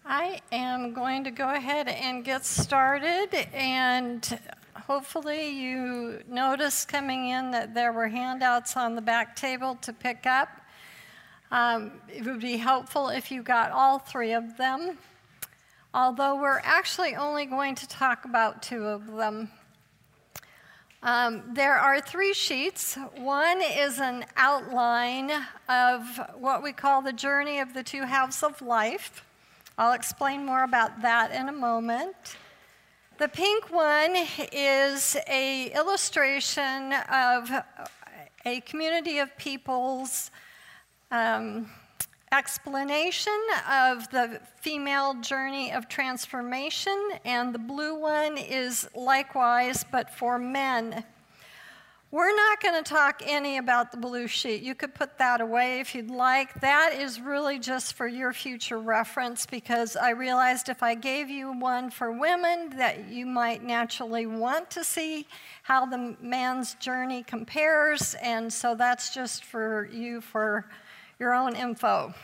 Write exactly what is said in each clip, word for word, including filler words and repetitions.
I am going to go ahead and get started, and hopefully you noticed coming in that there were handouts on the back table to pick up. Um, it would be helpful if you got all three of them, although we're actually only going to talk about two of them. Um, there are three sheets. One is an outline of what we call the journey of the two halves of life. I'll explain more about that in a moment. The pink one is an illustration of a community of people's um, explanation of the female journey of transformation, and the blue one is likewise, but for men. We're not going to talk any about the blue sheet. You could put that away if you'd like. That is really just for your future reference, because I realized if I gave you one for women that you might naturally want to see how the man's journey compares, and so that's just for you for your own info.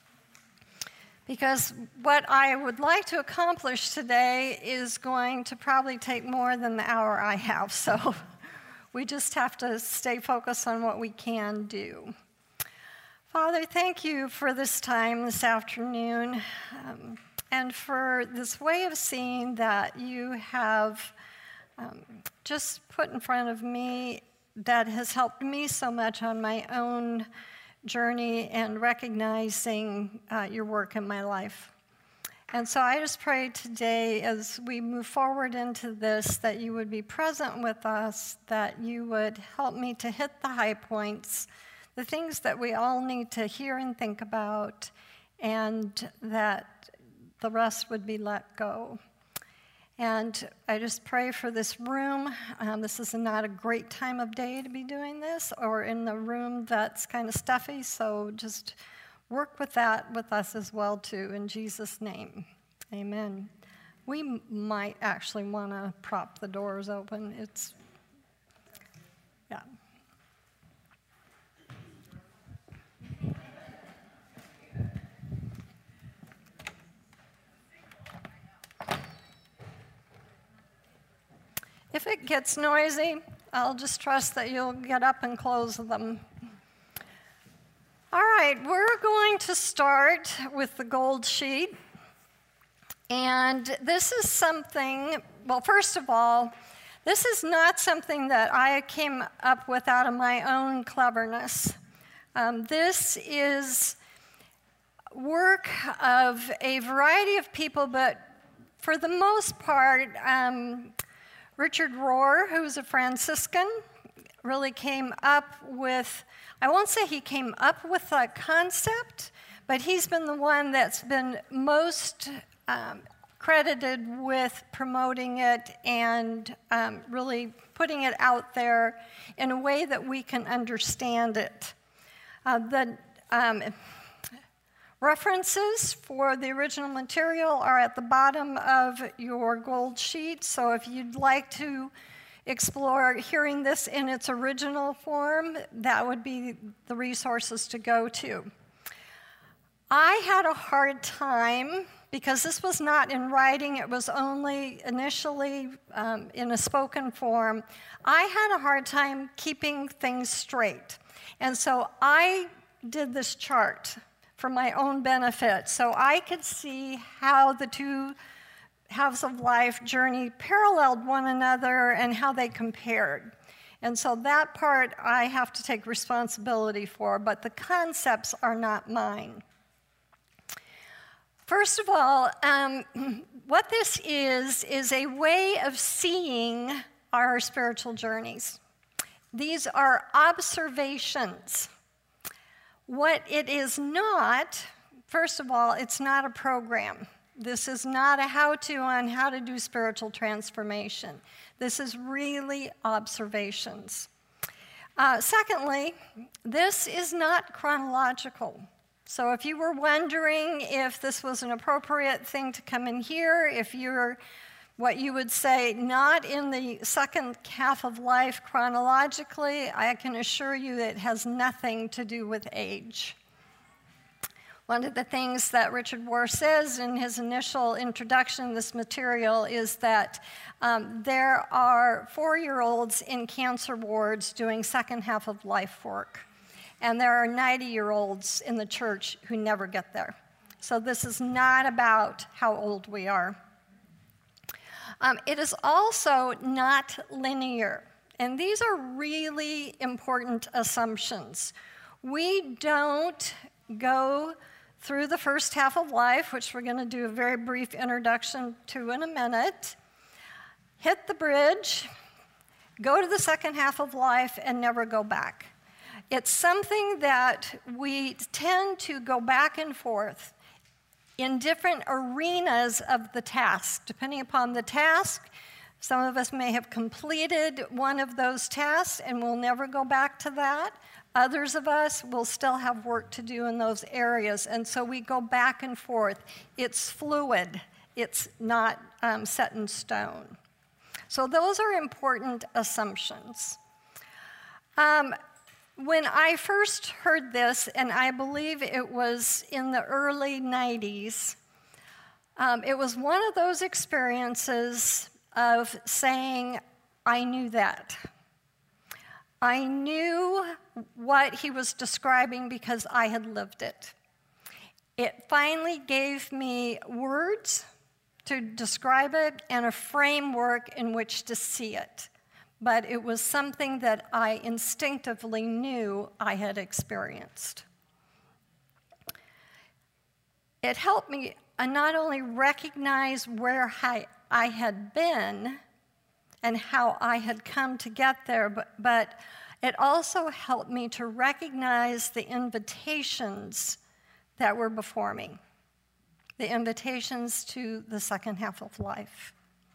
Because what I would like to accomplish today is going to probably take more than the hour I have, so we just have to stay focused on what we can do. Father, thank you for this time this afternoon, um, and for this way of seeing that you have um, just put in front of me that has helped me so much on my own journey and recognizing uh, your work in my life. And so I just pray today as we move forward into this that you would be present with us, that you would help me to hit the high points, the things that we all need to hear and think about, and that the rest would be let go. And I just pray for this room. Um, this is not a great time of day to be doing this, or in the room that's kind of stuffy, so just work with that with us as well, too, in Jesus' name. Amen. We m- might actually want to prop the doors open. It's, yeah. If it gets noisy, I'll just trust that you'll get up and close them. All right, we're going to start with the gold sheet. And this is something, well, first of all, this is not something that I came up with out of my own cleverness. Um, this is work of a variety of people, but for the most part, um, Richard Rohr, who's a Franciscan, really came up with, I won't say he came up with a concept, but he's been the one that's been most um, credited with promoting it and um, really putting it out there in a way that we can understand it. Uh, the um, references for the original material are at the bottom of your gold sheet, so if you'd like to explore hearing this in its original form, that would be the resources to go to. I had a hard time, because this was not in writing, it was only initially um, in a spoken form. I had a hard time keeping things straight. And so I did this chart for my own benefit, so I could see how the two halves of life journey paralleled one another and how they compared. And so that part I have to take responsibility for, but the concepts are not mine. First of all, um, what this is, is a way of seeing our spiritual journeys. These are observations. What it is not, first of all, it's not a program. This is not a how-to on how to do spiritual transformation. This is really observations. Uh, secondly, this is not chronological. So if you were wondering if this was an appropriate thing to come in here, if you're what you would say not in the second half of life chronologically, I can assure you it has nothing to do with age. One of the things that Richard Rohr says in his initial introduction to this material is that um, there are four-year-olds in cancer wards doing second half of life work, and there are ninety-year-olds in the church who never get there. So this is not about how old we are. Um, it is also not linear, and these are really important assumptions. We don't go through the first half of life, which we're going to do a very brief introduction to in a minute, hit the bridge, go to the second half of life, and never go back. It's something that we tend to go back and forth in different arenas of the task. Depending upon the task, some of us may have completed one of those tasks and we'll never go back to that. Others of us will still have work to do in those areas, and so we go back and forth. It's fluid. It's not um, set in stone. So those are important assumptions. Um, when I first heard this, and I believe it was in the early nineties, um, it was one of those experiences of saying, I knew that. I knew what he was describing because I had lived it. It finally gave me words to describe it and a framework in which to see it. But it was something that I instinctively knew I had experienced. It helped me not only recognize where I, I had been and how I had come to get there, but, but it also helped me to recognize the invitations that were before me, the invitations to the second half of life.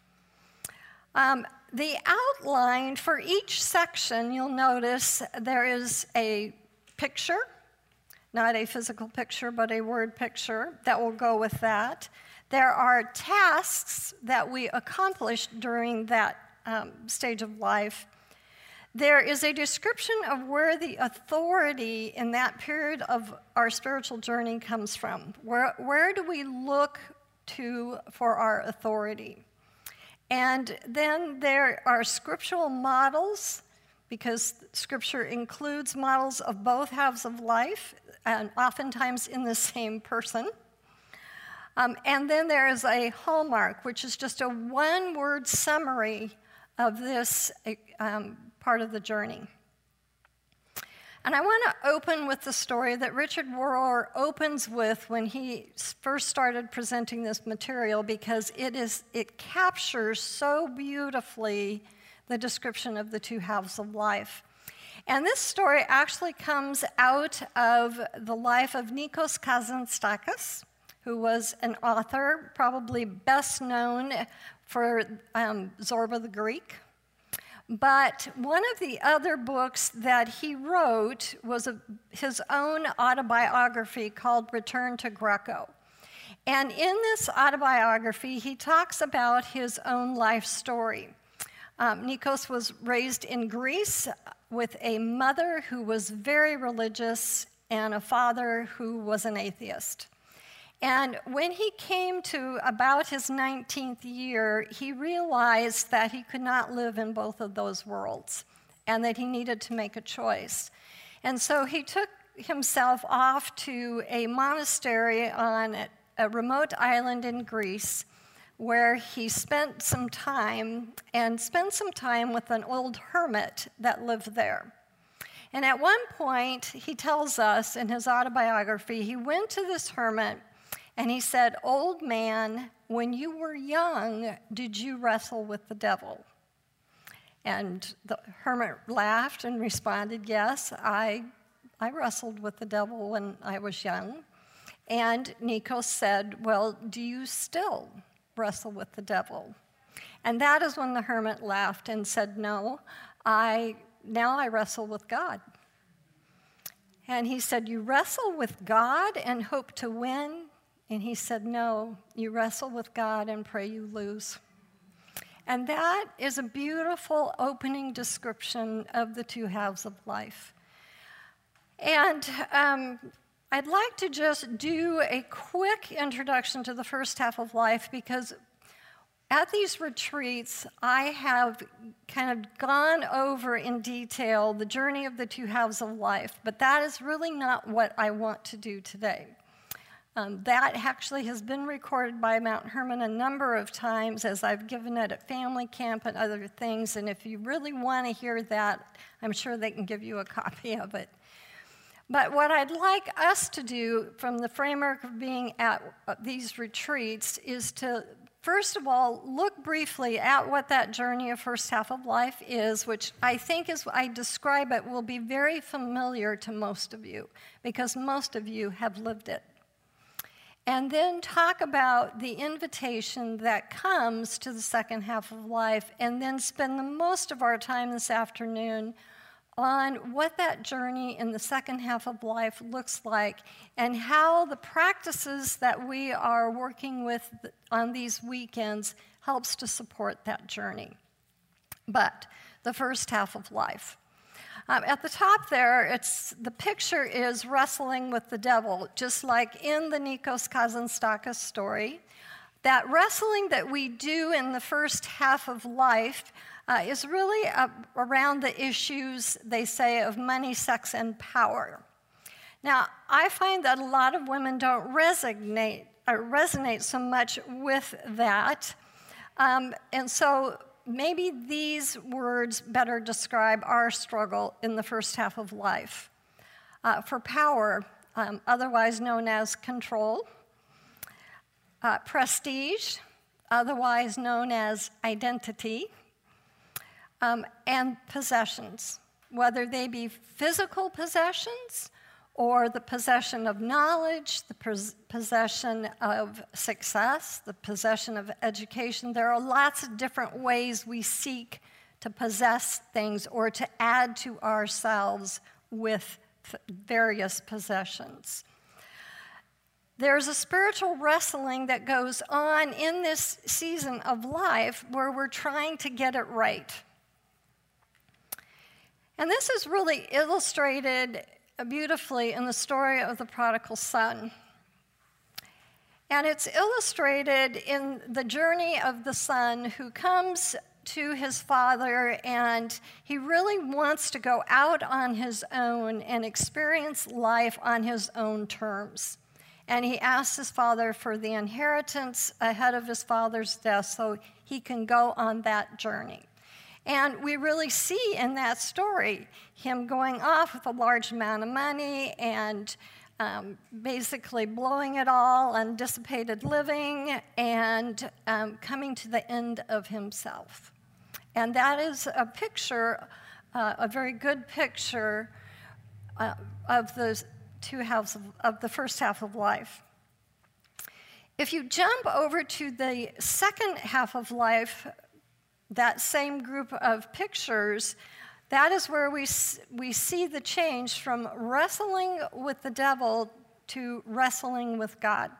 Um, the outline for each section, you'll notice there is a picture, not a physical picture, but a word picture that will go with that. There are tasks that we accomplished during that Um, stage of life. There is a description of where the authority in that period of our spiritual journey comes from. Where, where do we look to for our authority? And then there are scriptural models, because Scripture includes models of both halves of life, and oftentimes in the same person. Um, and then there is a hallmark, which is just a one-word summary of this um, part of the journey. And I want to open with the story that Richard Rohr opens with when he first started presenting this material, because it is it captures so beautifully the description of the two halves of life. And this story actually comes out of the life of Nikos Kazantzakis, who was an author, probably best known for um, Zorba the Greek. But one of the other books that he wrote was a, his own autobiography called Return to Greco. And in this autobiography, he talks about his own life story. Um, Nikos was raised in Greece with a mother who was very religious and a father who was an atheist. And when he came to about his nineteenth year, he realized that he could not live in both of those worlds and that he needed to make a choice. And so he took himself off to a monastery on a remote island in Greece where he spent some time and spent some time with an old hermit that lived there. And at one point, he tells us in his autobiography, he went to this hermit and he said, "Old man, when you were young, did you wrestle with the devil?" And the hermit laughed and responded, "Yes, I, I wrestled with the devil when I was young." And Nikos said, "Well, do you still wrestle with the devil?" And that is when the hermit laughed and said, "No, I now I wrestle with God." And he said, "You wrestle with God and hope to win?" And he said, "No, you wrestle with God and pray you lose." And that is a beautiful opening description of the two halves of life. And um, I'd like to just do a quick introduction to the first half of life, because at these retreats, I have kind of gone over in detail the journey of the two halves of life, but that is really not what I want to do today. Um, that actually has been recorded by Mount Hermon a number of times as I've given it at family camp and other things, and if you really want to hear that, I'm sure they can give you a copy of it. But what I'd like us to do from the framework of being at these retreats is to, first of all, look briefly at what that journey of first half of life is, which I think as I describe it will be very familiar to most of you, because most of you have lived it. And then talk about the invitation that comes to the second half of life, and then spend the most of our time this afternoon on what that journey in the second half of life looks like, and how the practices that we are working with on these weekends helps to support that journey. But the first half of life. Um, at the top there, it's, the picture is wrestling with the devil, just like in the Nikos Kazantzakis story. That wrestling that we do in the first half of life uh, is really uh, around the issues, they say, of money, sex, and power. Now, I find that a lot of women don't resonate, or resonate so much with that, um, and so maybe these words better describe our struggle in the first half of life. Uh, for power, um, otherwise known as control, uh, prestige, otherwise known as identity, um, and possessions, whether they be physical possessions or the possession of knowledge, the pos- possession of success, the possession of education. There are lots of different ways we seek to possess things or to add to ourselves with various possessions. There's a spiritual wrestling that goes on in this season of life where we're trying to get it right. And this is really illustrated beautifully in the story of the prodigal son. And it's illustrated in the journey of the son who comes to his father, and he really wants to go out on his own and experience life on his own terms. And he asks his father for the inheritance ahead of his father's death so he can go on that journey. And we really see in that story him going off with a large amount of money and um, basically blowing it all on dissipated living and um, coming to the end of himself. And that is a picture, uh, a very good picture uh, of the two halves of, of the first half of life. If you jump over to the second half of life, that same group of pictures, that is where we, we see the change from wrestling with the devil to wrestling with God.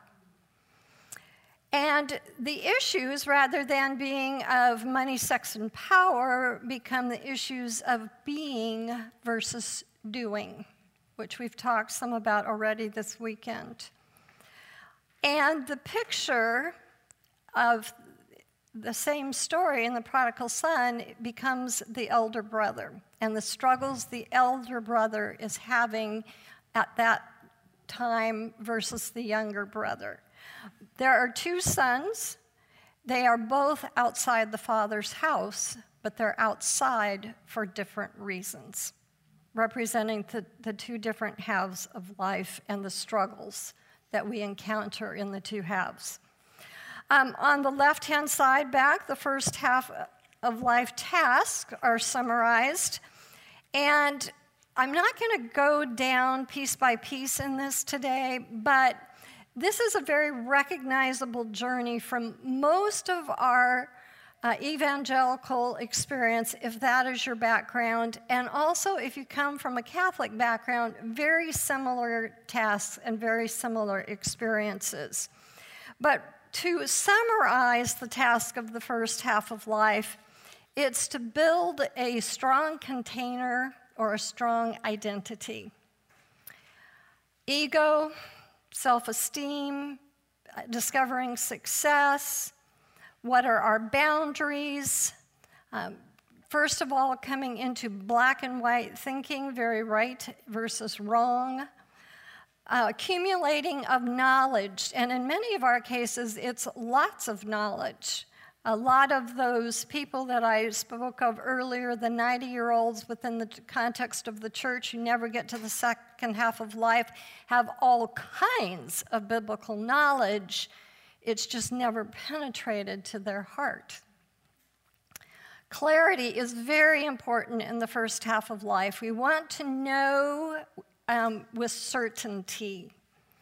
And the issues, rather than being of money, sex, and power, become the issues of being versus doing, which we've talked some about already this weekend. And the picture of the same story in the prodigal son becomes the elder brother and the struggles the elder brother is having at that time versus the younger brother. There are two sons. They are both outside the father's house, but they're outside for different reasons, representing the, the two different halves of life and the struggles that we encounter in the two halves. Um, on the left-hand side back, the first half of life tasks are summarized. And I'm not going to go down piece by piece in this today, but this is a very recognizable journey from most of our uh, evangelical experience, if that is your background. And also, if you come from a Catholic background, very similar tasks and very similar experiences. But to summarize the task of the first half of life, it's to build a strong container or a strong identity. ego, self-esteem, discovering success, what are our boundaries, um, first of all, coming into black and white thinking, very right versus wrong, uh, accumulating of knowledge, and in many of our cases, it's lots of knowledge. A lot of those people that I spoke of earlier, the ninety-year-olds within the context of the church who never get to the second half of life, have all kinds of biblical knowledge. It's just never penetrated to their heart. Clarity is very important in the first half of life. We want to know um, with certainty.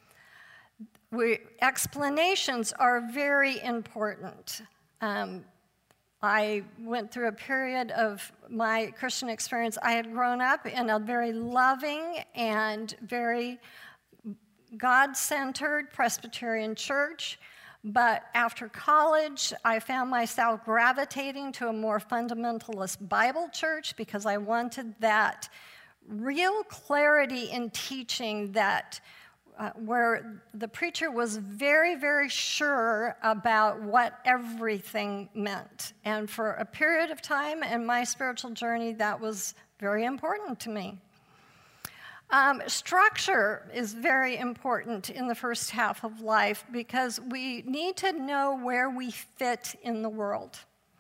We, explanations are very important. Um, I went through a period of my Christian experience. I had grown up in a very loving and very God-centered Presbyterian church, but after college, I found myself gravitating to a more fundamentalist Bible church because I wanted that real clarity in teaching that Uh, where the preacher was very, very sure about what everything meant. And for a period of time in my spiritual journey, that was very important to me. Um, structure is very important in the first half of life because we need to know where we fit in the world.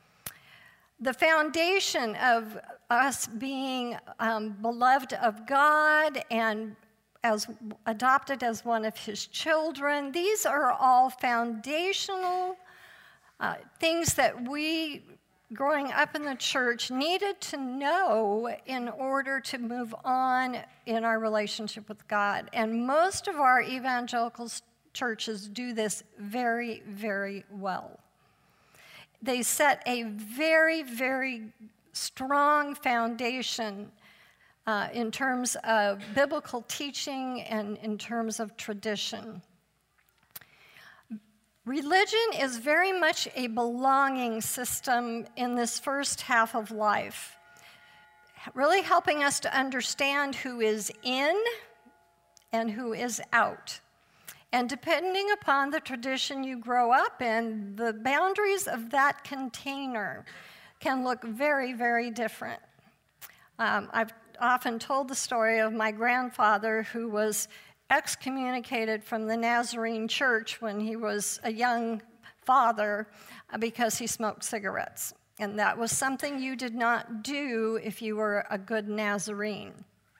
The foundation of us being um, beloved of God and as adopted as one of his children, these are all foundational uh, things that we, growing up in the church, needed to know in order to move on in our relationship with God. And most of our evangelical churches do this very, very well. They set a very, very strong foundation Uh, in terms of biblical teaching and in terms of tradition. Religion is very much a belonging system in this first half of life, really helping us to understand who is in and who is out. And depending upon the tradition you grow up in, the boundaries of that container can look very, very different. Um, I've often told the story of my grandfather who was excommunicated from the Nazarene church when he was a young father because he smoked cigarettes. And that was something you did not do if you were a good Nazarene.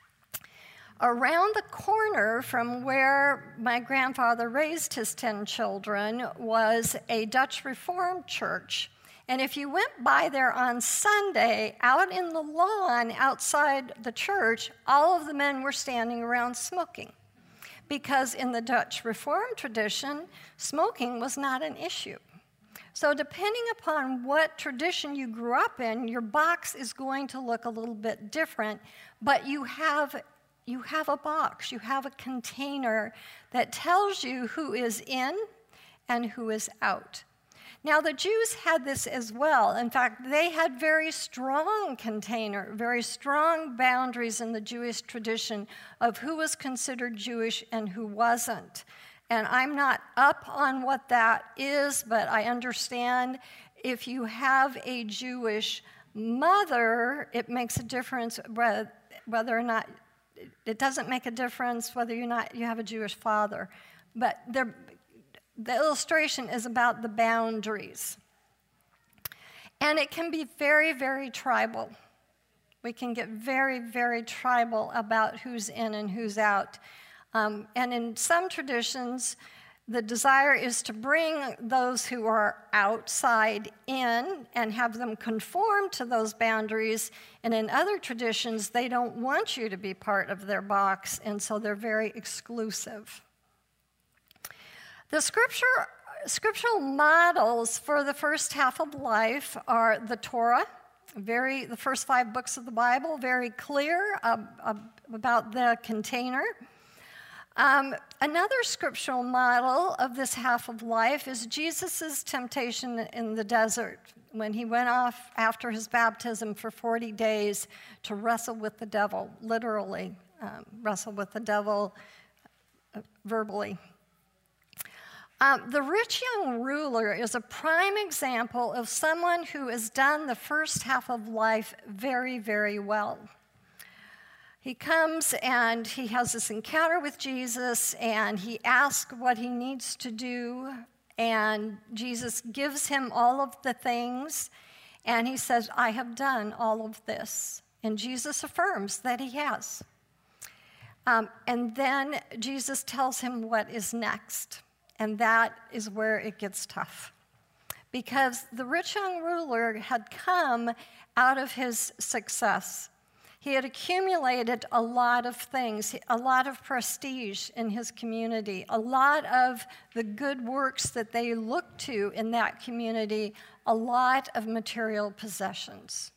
Around the corner from where my grandfather raised his ten children was a Dutch Reformed church. And if you went by there on Sunday, out in the lawn outside the church, all of the men were standing around smoking. Because in the Dutch Reformed tradition, smoking was not an issue. So depending upon what tradition you grew up in, your box is going to look a little bit different, but you have, you have a box, you have a container that tells you who is in and who is out. Now, the Jews had this as well. In fact, they had very strong container, very strong boundaries in the Jewish tradition of who was considered Jewish and who wasn't. And I'm not up on what that is, but I understand if you have a Jewish mother, it makes a difference whether or not, it doesn't make a difference whether you're not, you have a Jewish father. But they're The illustration is about the boundaries. And it can be very, very tribal. We can get very, very tribal about who's in and who's out. Um, and in some traditions, the desire is to bring those who are outside in and have them conform to those boundaries. And in other traditions, they don't want you to be part of their box, and so they're very exclusive. The scripture, scriptural models for the first half of life are the Torah, very, the first five books of the Bible, very clear uh, uh, about the container. Um, another scriptural model of this half of life is Jesus' temptation in the desert when he went off after his baptism for forty days to wrestle with the devil, literally um, wrestle with the devil, verbally. Um, the rich young ruler is a prime example of someone who has done the first half of life very, very well. He comes and he has this encounter with Jesus, and he asks what he needs to do, and Jesus gives him all of the things, and he says, I have done all of this. And Jesus affirms that he has. Um, and then Jesus tells him what is next. And that is where it gets tough. Because the rich young ruler had come out of his success. He had accumulated a lot of things, a lot of prestige in his community, a lot of the good works that they looked to in that community, a lot of material possessions.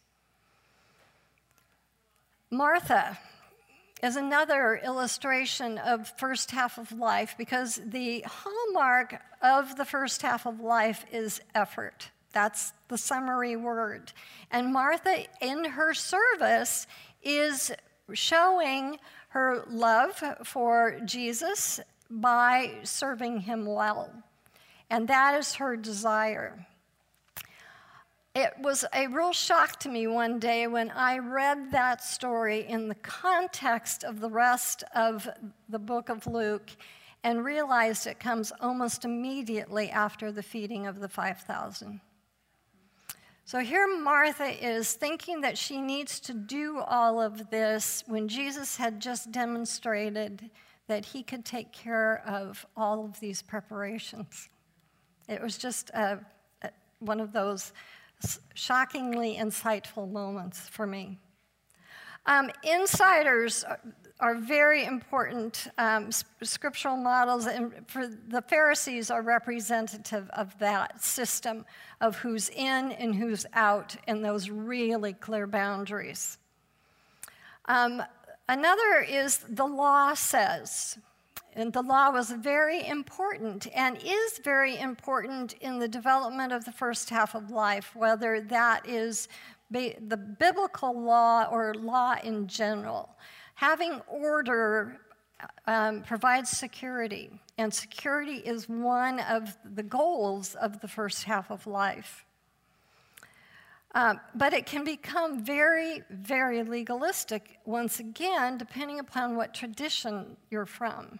Martha is another illustration of first half of life, because the hallmark of the first half of life is effort. That's the summary word. And Martha, in her service, is showing her love for Jesus by serving him well. And that is her desire. It was a real shock to me one day when I read that story in the context of the rest of the book of Luke and realized it comes almost immediately after the feeding of the five thousand. So here Martha is thinking that she needs to do all of this when Jesus had just demonstrated that he could take care of all of these preparations. It was just a, a, one of those shockingly insightful moments for me. Um, insiders are, are very important um, scriptural models, and for the Pharisees are representative of that system of who's in and who's out and those really clear boundaries. Um, another is the law says. And the law was very important and is very important in the development of the first half of life, whether that is be the biblical law or law in general. Having order um, provides security, and security is one of the goals of the first half of life. Um, but it can become very, very legalistic, once again, depending upon what tradition you're from.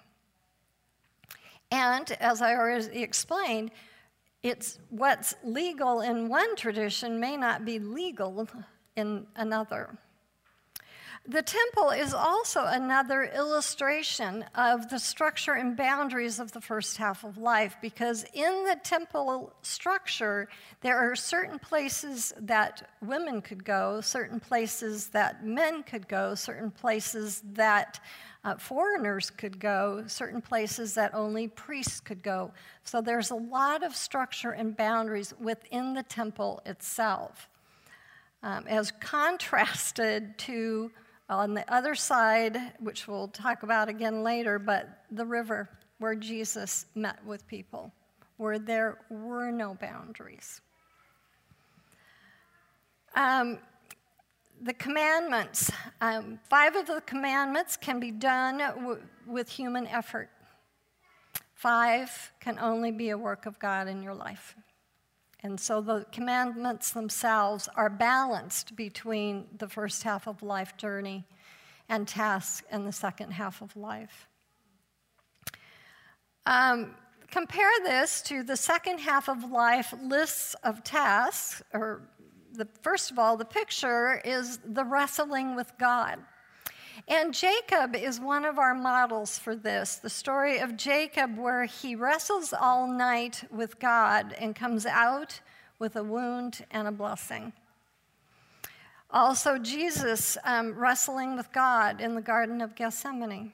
And as I already explained, it's what's legal in one tradition may not be legal in another. The temple is also another illustration of the structure and boundaries of the first half of life, because in the temple structure, there are certain places that women could go, certain places that men could go, certain places that Uh, foreigners could go, certain places that only priests could go. So there's a lot of structure and boundaries within the temple itself, um, as contrasted to on the other side, which we'll talk about again later, but the river where Jesus met with people, where there were no boundaries. Um, The commandments, um, five of the commandments can be done w- with human effort. Five can only be a work of God in your life. And so the commandments themselves are balanced between the first half of life journey and task and the second half of life. Um, compare this to the second half of life lists of tasks, or The, first of all, the picture is the wrestling with God. And Jacob is one of our models for this, the story of Jacob where he wrestles all night with God and comes out with a wound and a blessing. Also, Jesus um, wrestling with God in the Garden of Gethsemane.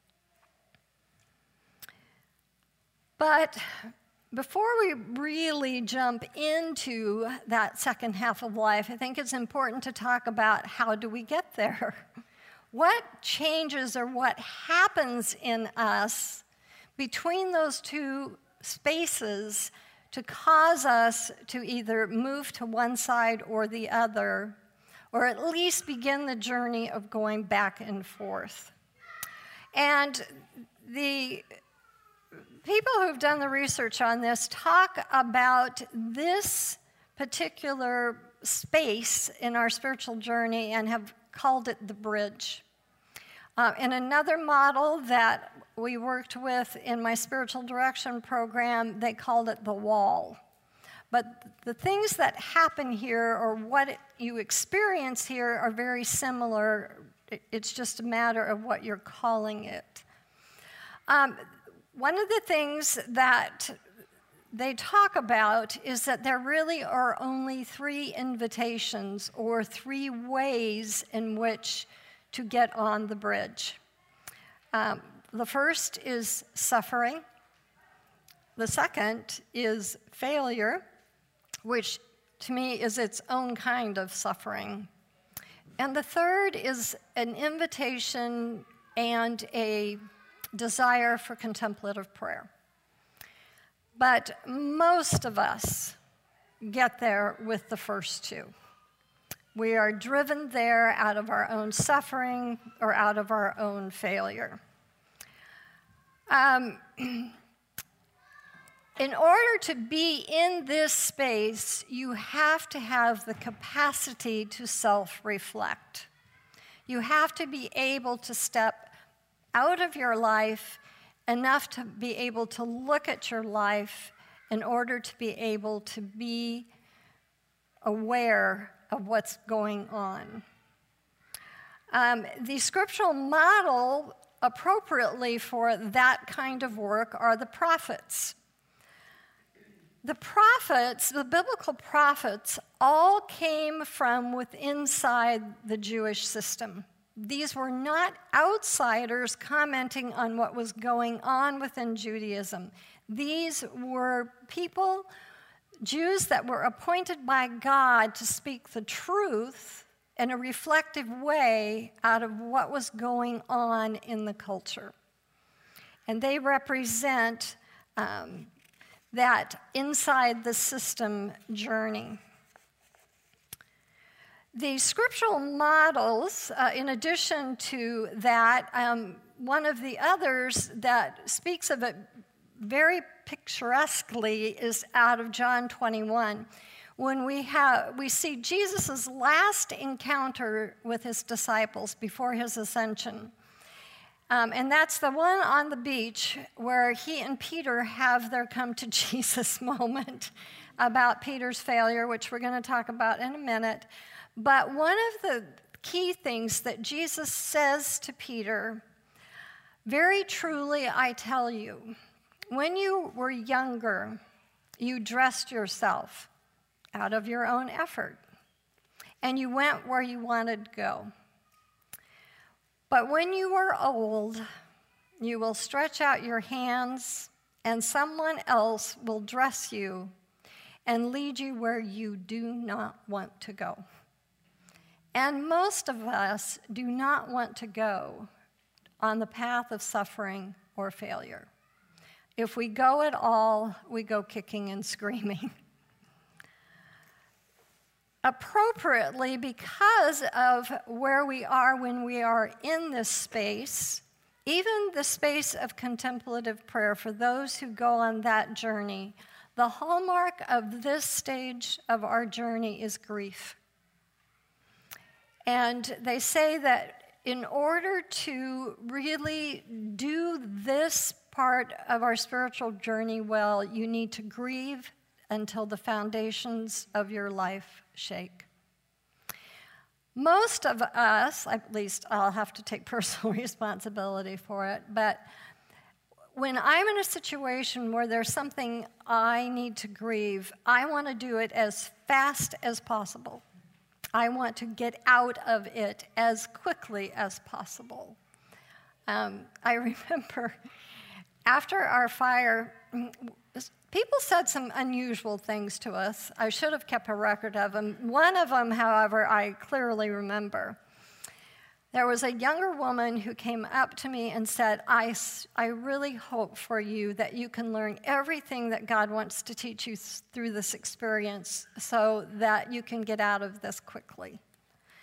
But before we really jump into that second half of life, I think it's important to talk about how do we get there? What changes or what happens in us between those two spaces to cause us to either move to one side or the other, or at least begin the journey of going back and forth? And the people who've done the research on this talk about this particular space in our spiritual journey and have called it the bridge. Uh, in another model that we worked with in my spiritual direction program, they called it the wall. But the things that happen here or what it, you experience here are very similar. It's just a matter of what you're calling it. Um, one of the things that they talk about is that there really are only three invitations or three ways in which to get on the bridge. Um, the first is suffering. The second is failure, which to me is its own kind of suffering. And the third is an invitation and a desire for contemplative prayer. But most of us get there with the first two. We are driven there out of our own suffering or out of our own failure. Um, In order to be in this space, you have to have the capacity to self-reflect. You have to be able to step out of your life enough to be able to look at your life in order to be able to be aware of what's going on. Um, the scriptural model appropriately for that kind of work are the prophets. The prophets, the biblical prophets, all came from within inside the Jewish system. These were not outsiders commenting on what was going on within Judaism. These were people, Jews that were appointed by God to speak the truth in a reflective way out of what was going on in the culture. And they represent um, that inside the system journey. The scriptural models, uh, in addition to that, um, one of the others that speaks of it very picturesquely is out of John twenty-one, when we have we see Jesus' last encounter with his disciples before his ascension. Um, and that's the one on the beach where he and Peter have their come to Jesus moment about Peter's failure, which we're going to talk about in a minute. But one of the key things that Jesus says to Peter, very truly I tell you, when you were younger, you dressed yourself out of your own effort, and you went where you wanted to go. But when you are old, you will stretch out your hands, and someone else will dress you and lead you where you do not want to go. And most of us do not want to go on the path of suffering or failure. If we go at all, we go kicking and screaming. Appropriately, because of where we are when we are in this space, even the space of contemplative prayer for those who go on that journey, the hallmark of this stage of our journey is grief. And they say that in order to really do this part of our spiritual journey well, you need to grieve until the foundations of your life shake. Most of us, at least I'll have to take personal responsibility for it, but when I'm in a situation where there's something I need to grieve, I want to do it as fast as possible. I want to get out of it as quickly as possible. Um, I remember after our fire, people said some unusual things to us. I should have kept a record of them. One of them, however, I clearly remember. There was a younger woman who came up to me and said, I, I really hope for you that you can learn everything that God wants to teach you through this experience so that you can get out of this quickly.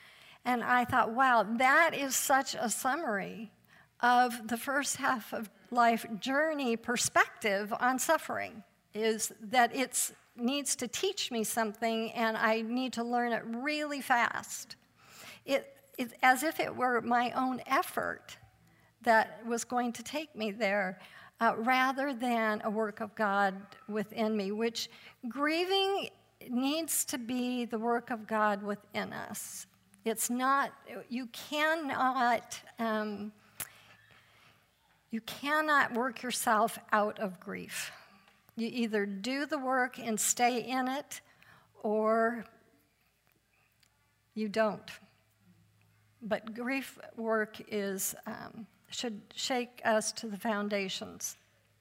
And I thought, wow, that is such a summary of the first half of, life journey perspective on suffering, is that it needs to teach me something and I need to learn it really fast. It, it, as if it were my own effort that was going to take me there, uh, rather than a work of God within me, which grieving needs to be the work of God within us. It's not, you cannot, um, you cannot work yourself out of grief. You either do the work and stay in it, or you don't. But grief work is, um, should shake us to the foundations.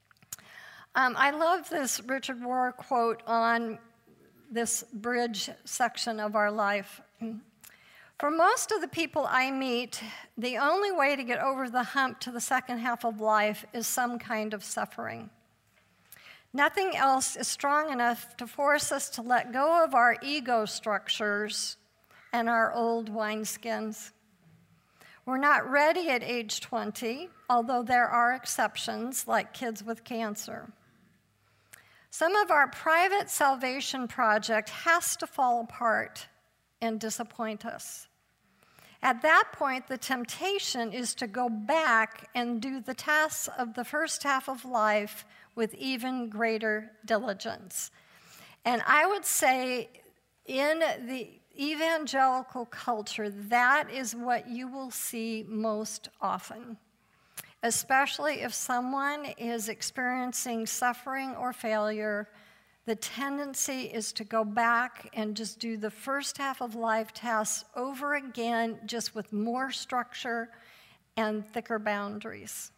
Um, I love this Richard Rohr quote on this bridge section of our life. For most of the people I meet, the only way to get over the hump to the second half of life is some kind of suffering. Nothing else is strong enough to force us to let go of our ego structures and our old wineskins. We're not ready at age twenty, although there are exceptions, like kids with cancer. Some of our private salvation project has to fall apart and disappoint us. At that point, the temptation is to go back and do the tasks of the first half of life with even greater diligence. And I would say in the evangelical culture, that is what you will see most often, especially if someone is experiencing suffering or failure. The tendency is to go back and just do the first half of life tasks over again, just with more structure and thicker boundaries.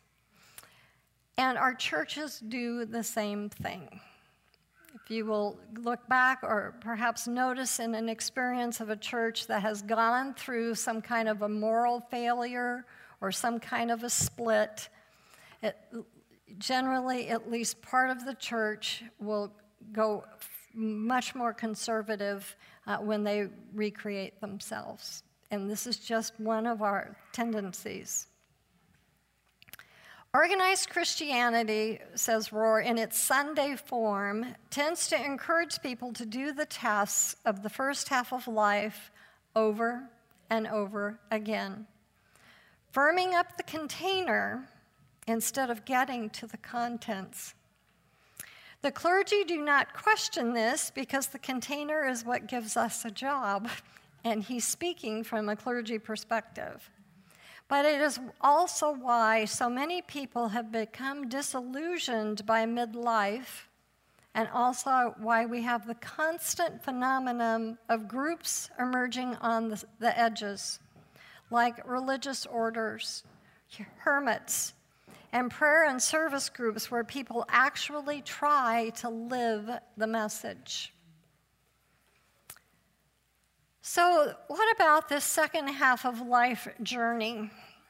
And our churches do the same thing. If you will look back or perhaps notice in an experience of a church that has gone through some kind of a moral failure or some kind of a split, it, generally at least part of the church will go much more conservative uh, when they recreate themselves. And this is just one of our tendencies. Organized Christianity, says Rohr, in its Sunday form, tends to encourage people to do the tasks of the first half of life over and over again, firming up the container instead of getting to the contents. The clergy do not question this because the container is what gives us a job, and he's speaking from a clergy perspective. But it is also why so many people have become disillusioned by midlife, and also why we have the constant phenomenon of groups emerging on the, the edges, like religious orders, hermits, and prayer and service groups where people actually try to live the message. So what about this second half of life journey?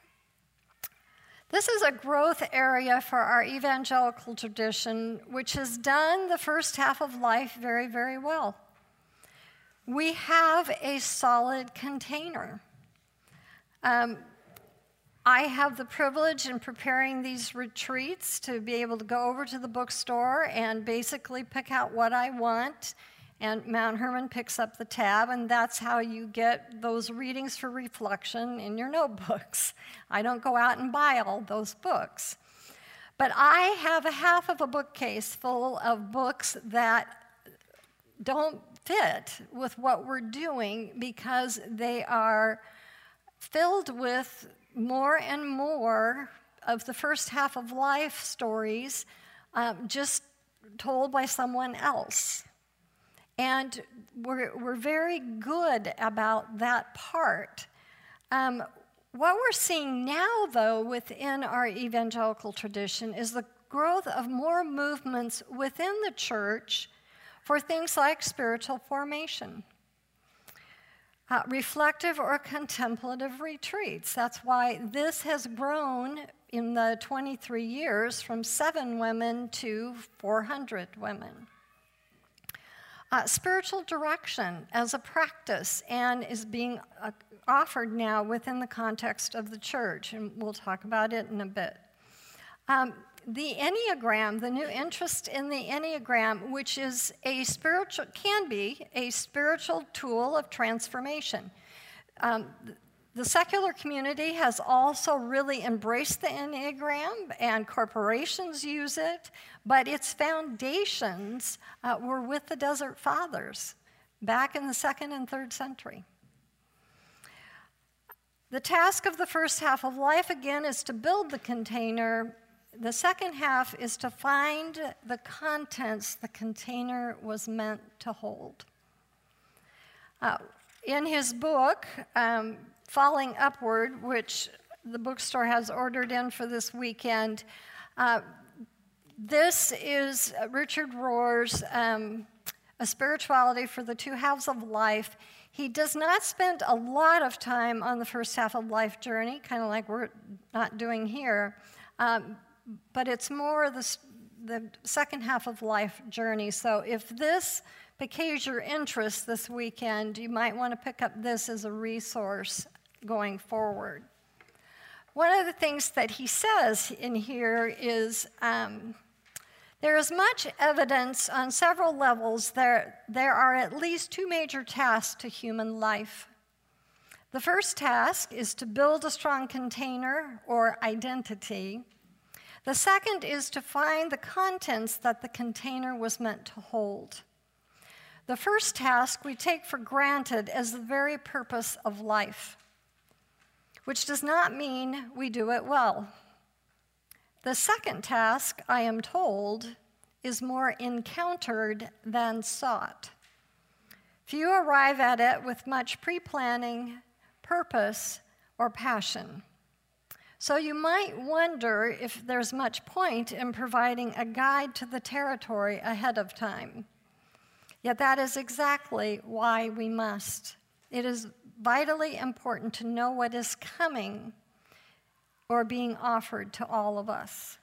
This is a growth area for our evangelical tradition, which has done the first half of life very, very well. We have a solid container. Um, I have the privilege in preparing these retreats to be able to go over to the bookstore and basically pick out what I want, and Mount Hermon picks up the tab, and that's how you get those readings for reflection in your notebooks. I don't go out and buy all those books. But I have a half of a bookcase full of books that don't fit with what we're doing because they are filled with more and more of the first half of life stories um, just told by someone else. And we're, we're very good about that part. Um, what we're seeing now, though, within our evangelical tradition is the growth of more movements within the church for things like spiritual formation. Uh, reflective or contemplative retreats. That's why this has grown in the twenty-three years from seven women to four hundred women. Uh, spiritual direction as a practice and is being uh, offered now within the context of the church, and we'll talk about it in a bit. Um, the Enneagram, the new interest in the Enneagram, which is a spiritual, can be a spiritual tool of transformation. Um, the secular community has also really embraced the Enneagram, and corporations use it, but its foundations uh, were with the Desert Fathers back in the second and third century. The task of the first half of life, again, is to build the container. The second half is to find the contents the container was meant to hold. Uh, in his book, um, Falling Upward, which the bookstore has ordered in for this weekend, uh, this is Richard Rohr's um, A Spirituality for the Two Halves of Life. He does not spend a lot of time on the first half of life journey, kind of like we're not doing here, um, but it's more the, the second half of life journey. So if this piques your interest this weekend, you might want to pick up this as a resource going forward. One of the things that he says in here is, um, there is much evidence on several levels that there are at least two major tasks to human life. The first task is to build a strong container or identity. The second is to find the contents that the container was meant to hold. The first task we take for granted as the very purpose of life, which does not mean we do it well. The second task, I am told, is more encountered than sought. Few arrive at it with much pre-planning, purpose, or passion. So you might wonder if there's much point in providing a guide to the territory ahead of time. Yet that is exactly why we must. It is vitally important to know what is coming or being offered to all of us.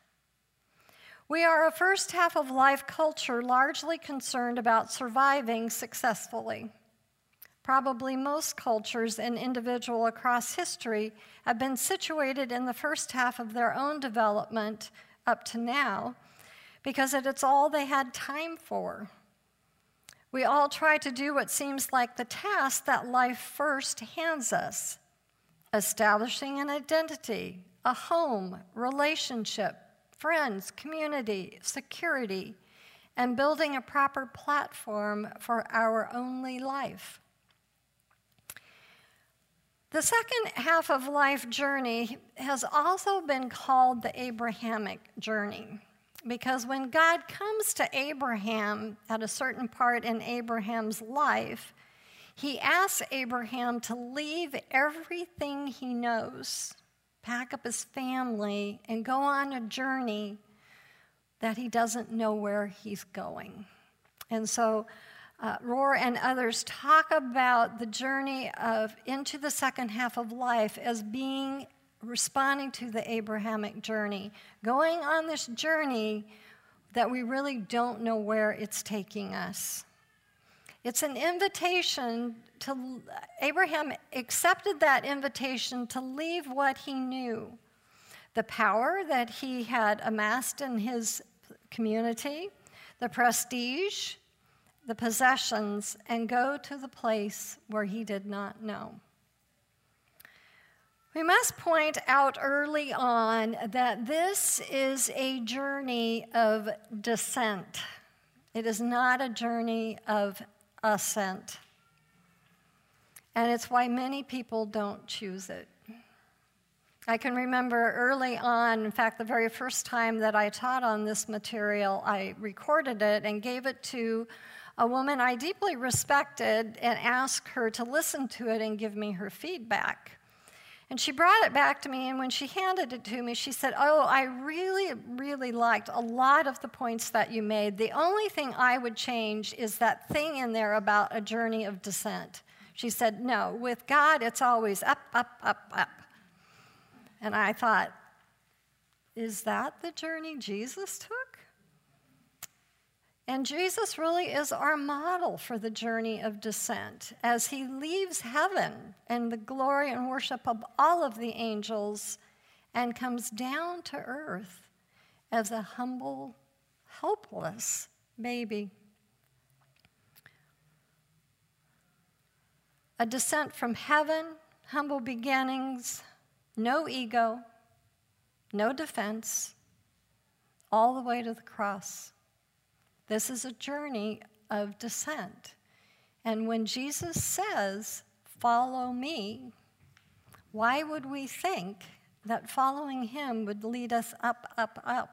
We are a first half of life culture largely concerned about surviving successfully. Probably most cultures and individuals across history have been situated in the first half of their own development up to now because it's all they had time for. We all try to do what seems like the task that life first hands us: establishing an identity, a home, relationship, friends, community, security, and building a proper platform for our only life. The second half of life journey has also been called the Abrahamic journey, because when God comes to Abraham at a certain part in Abraham's life, he asks Abraham to leave everything he knows, pack up his family, and go on a journey that he doesn't know where he's going. And so uh, Rohr and others talk about the journey of into the second half of life as being responding to the Abrahamic journey, going on this journey that we really don't know where it's taking us. It's an invitation to, Abraham accepted that invitation to leave what he knew, the power that he had amassed in his community, the prestige, the possessions, and go to the place where he did not know. We must point out early on that this is a journey of descent. It is not a journey of ascent. And it's why many people don't choose it. I can remember early on, in fact, the very first time that I taught on this material, I recorded it and gave it to a woman I deeply respected and asked her to listen to it and give me her feedback. And she brought it back to me, and when she handed it to me, she said, "Oh, I really, really liked a lot of the points that you made. The only thing I would change is that thing in there about a journey of descent." She said, "No, with God, it's always up, up, up, up." And I thought, is that the journey Jesus took? And Jesus really is our model for the journey of descent as he leaves heaven and the glory and worship of all of the angels and comes down to earth as a humble, helpless baby. A descent from heaven, humble beginnings, no ego, no defense, all the way to the cross. This is a journey of descent. And when Jesus says, "Follow me," why would we think that following him would lead us up, up, up?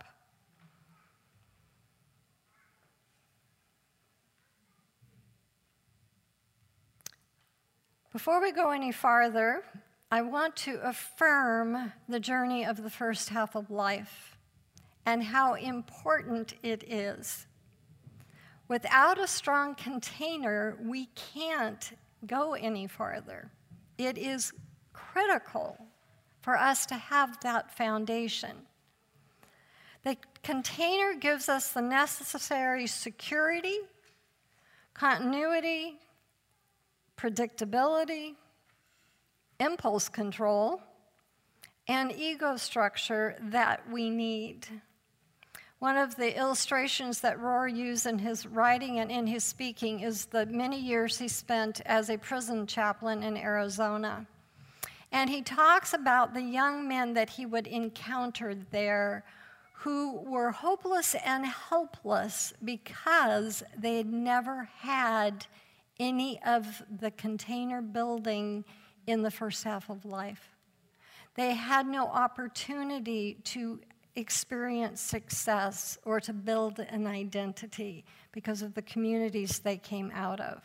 Before we go any farther, I want to affirm the journey of the first half of life and how important it is. Without a strong container, we can't go any farther. It is critical for us to have that foundation. The container gives us the necessary security, continuity, predictability, impulse control, and ego structure that we need. One of the illustrations that Rohr used in his writing and in his speaking is the many years he spent as a prison chaplain in Arizona. And he talks about the young men that he would encounter there who were hopeless and helpless because they had never had any of the container building in the first half of life. They had no opportunity to experience success or to build an identity because of the communities they came out of.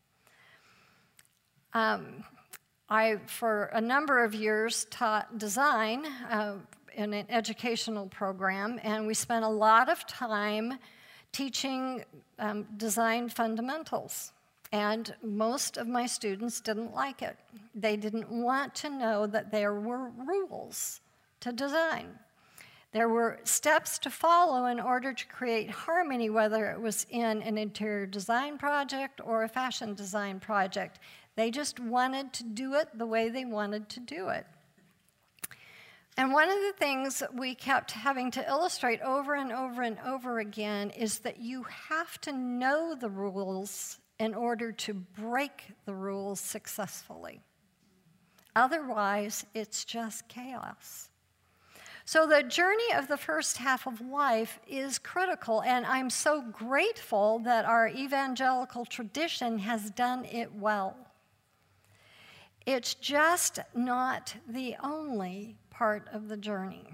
Um, I, for a number of years, taught design uh, in an educational program, and we spent a lot of time teaching um, design fundamentals. And most of my students didn't like it. They didn't want to know that there were rules to design. There were steps to follow in order to create harmony, whether it was in an interior design project or a fashion design project. They just wanted to do it the way they wanted to do it. And one of the things we kept having to illustrate over and over and over again is that you have to know the rules in order to break the rules successfully. Otherwise, it's just chaos. So the journey of the first half of life is critical, and I'm so grateful that our evangelical tradition has done it well. It's just not the only part of the journey.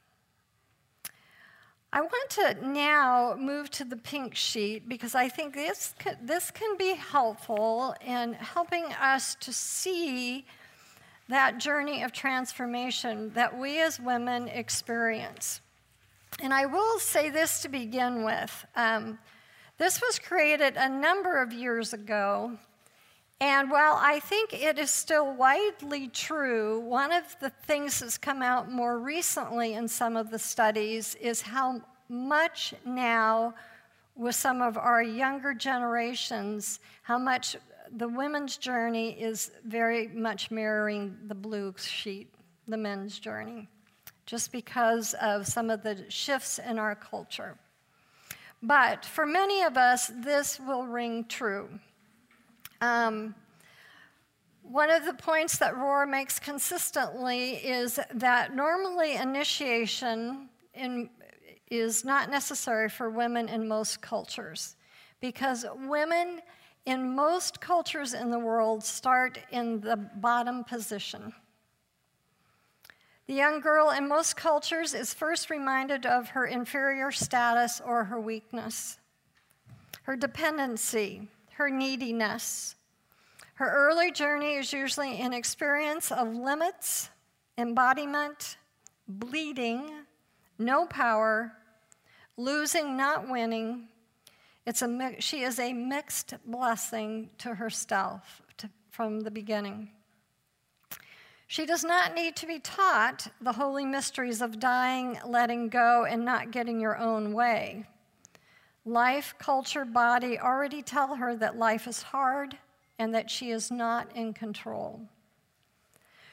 I want to now move to the pink sheet because I think this can, this can be helpful in helping us to see that journey of transformation that we as women experience. And I will say this to begin with. Um, this was created a number of years ago, and while I think it is still widely true, one of the things that's come out more recently in some of the studies is how much now, with some of our younger generations, how much the women's journey is very much mirroring the blue sheet, the men's journey, just because of some of the shifts in our culture. But for many of us, this will ring true. Um, one of the points that Rohr makes consistently is that normally initiation in, is not necessary for women in most cultures, because women in most cultures in the world start in the bottom position. The young girl in most cultures is first reminded of her inferior status or her weakness, her dependency, her neediness. Her early journey is usually an experience of limits, embodiment, bleeding, no power, losing, not winning. It's a, she is a mixed blessing to herself to, from the beginning. She does not need to be taught the holy mysteries of dying, letting go, and not getting your own way. Life, culture, body already tell her that life is hard and that she is not in control.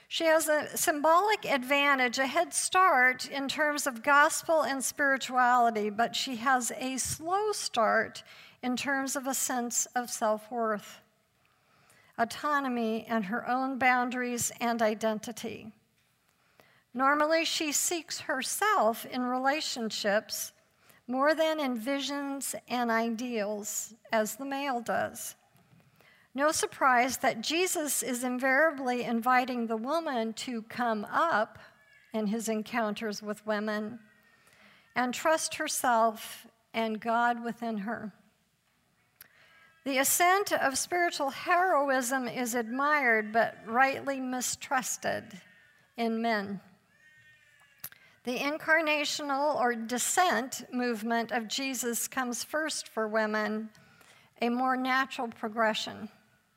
She has a symbolic advantage, a head start in terms of gospel and spirituality, but she has a slow start in terms of a sense of self-worth, autonomy, and her own boundaries and identity. Normally, she seeks herself in relationships more than in visions and ideals, as the male does. No surprise that Jesus is invariably inviting the woman to come up in his encounters with women and trust herself and God within her. The ascent of spiritual heroism is admired but rightly mistrusted in men. The incarnational or descent movement of Jesus comes first for women, a more natural progression.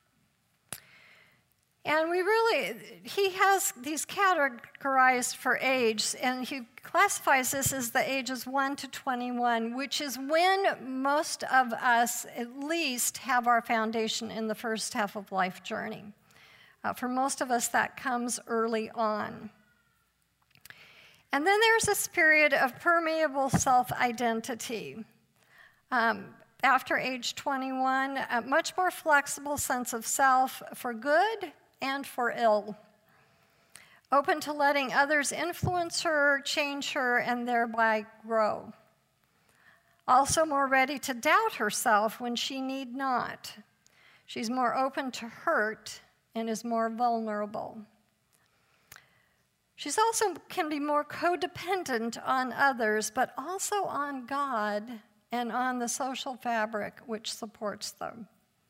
And we really, he has these categorized for age, and he classifies this as the ages one to twenty-one, which is when most of us at least have our foundation in the first half of life journey. Uh, for most of us, that comes early on. And then there's this period of permeable self-identity. Um, after age twenty-one, a much more flexible sense of self for good and for ill, open to letting others influence her, change her, and thereby grow. Also more ready to doubt herself when she need not. She's more open to hurt and is more vulnerable. She's also can be more codependent on others, but also on God and on the social fabric which supports them.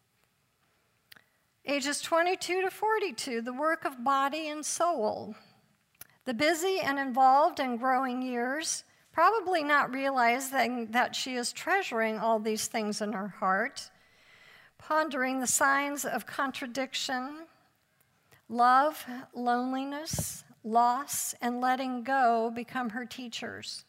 Ages twenty-two to forty-two, the work of body and soul. The busy and involved and growing years, probably not realizing that she is treasuring all these things in her heart, pondering the signs of contradiction, love, loneliness, loss, and letting go become her teachers.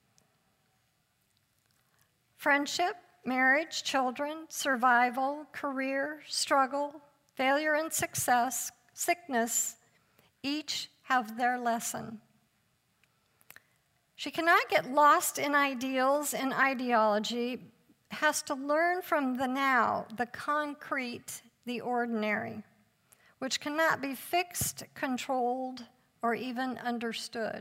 Friendship, marriage, children, survival, career, struggle, failure and success, sickness, each have their lesson. She cannot get lost in ideals and ideology, has to learn from the now, the concrete, the ordinary, which cannot be fixed, controlled, or even understood.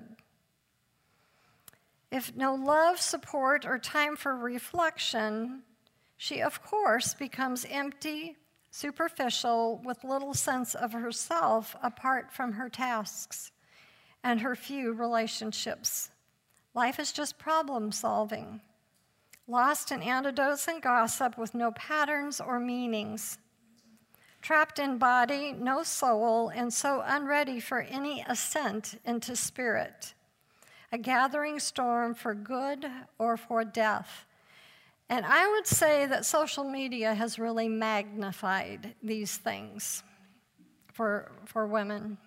If no love, support, or time for reflection, she, of course, becomes empty, superficial, with little sense of herself apart from her tasks and her few relationships. Life is just problem solving, lost in anecdotes and gossip with no patterns or meanings, trapped in body, no soul, and so unready for any ascent into spirit, a gathering storm for good or for death. And I would say that social media has really magnified these things for, for women.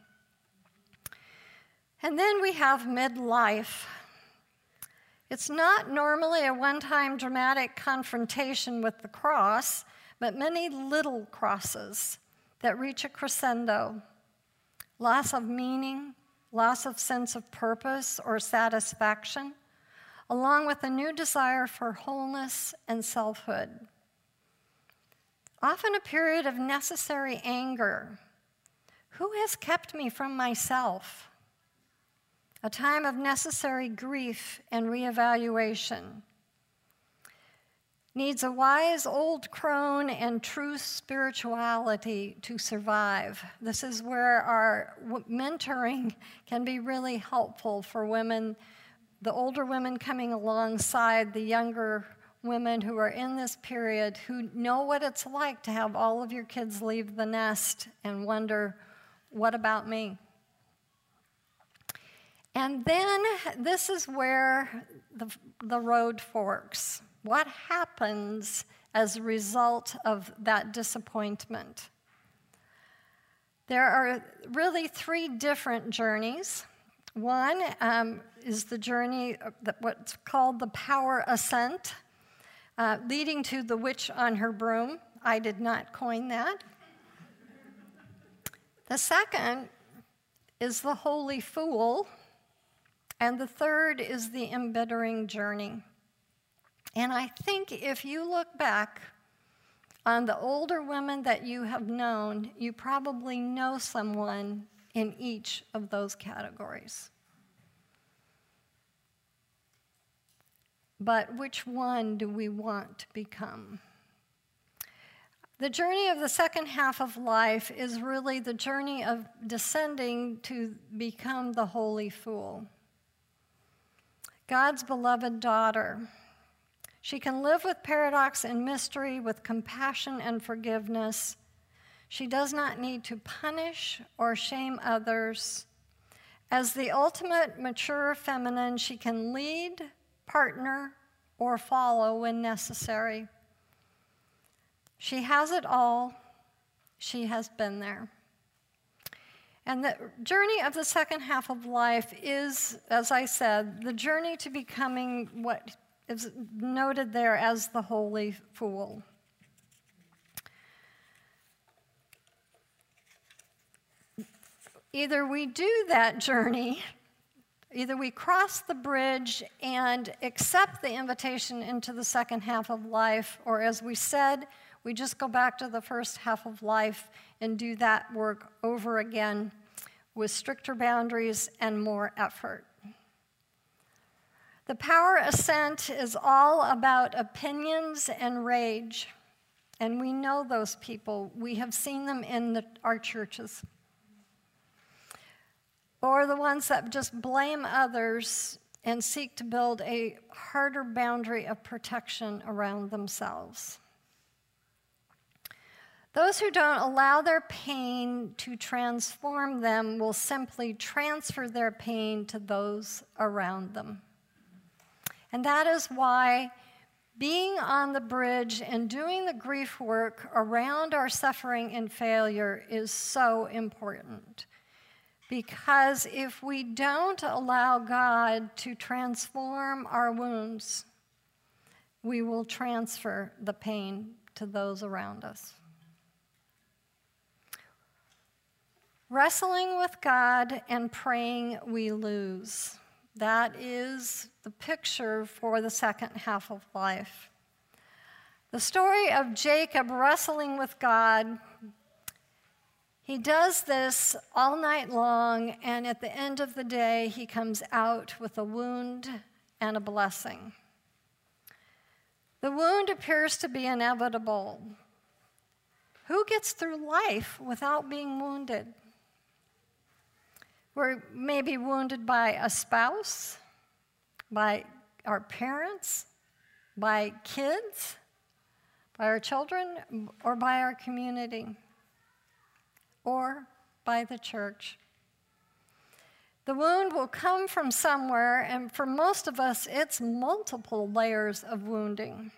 And then we have midlife. It's not normally a one-time dramatic confrontation with the cross, but many little crosses that reach a crescendo. Loss of meaning, loss of sense of purpose or satisfaction, along with a new desire for wholeness and selfhood. Often a period of necessary anger. Who has kept me from myself? A time of necessary grief and reevaluation. Needs a wise old crone and true spirituality to survive. This is where our mentoring can be really helpful for women, the older women coming alongside the younger women who are in this period, who know what it's like to have all of your kids leave the nest and wonder, what about me? And then this is where the, the road forks. What happens as a result of that disappointment? There are really three different journeys. One um, is the journey, that what's called the power ascent, uh, leading to the witch on her broom. I did not coin that. The second is the holy fool, and the third is the embittering journey. And I think if you look back on the older women that you have known, you probably know someone in each of those categories. But which one do we want to become? The journey of the second half of life is really the journey of descending to become the holy fool. God's beloved daughter. She can live with paradox and mystery, with compassion and forgiveness. She does not need to punish or shame others. As the ultimate mature feminine, she can lead, partner, or follow when necessary. She has it all. She has been there. And the journey of the second half of life is, as I said, the journey to becoming what is noted there as the holy fool. Either we do that journey, either we cross the bridge and accept the invitation into the second half of life, or as we said, we just go back to the first half of life and do that work over again with stricter boundaries and more effort. The power ascent is all about opinions and rage, and we know those people. We have seen them in the, our churches. Or the ones that just blame others and seek to build a harder boundary of protection around themselves. Those who don't allow their pain to transform them will simply transfer their pain to those around them. And that is why being on the bridge and doing the grief work around our suffering and failure is so important. Because if we don't allow God to transform our wounds, we will transfer the pain to those around us. Wrestling with God and praying we lose. That is the picture for the second half of life. The story of Jacob wrestling with God, he does this all night long, and at the end of the day, he comes out with a wound and a blessing. The wound appears to be inevitable. Who gets through life without being wounded? We're maybe wounded by a spouse, by our parents, by kids, by our children, or by our community, or by the church. The wound will come from somewhere, and for most of us, it's multiple layers of wounding.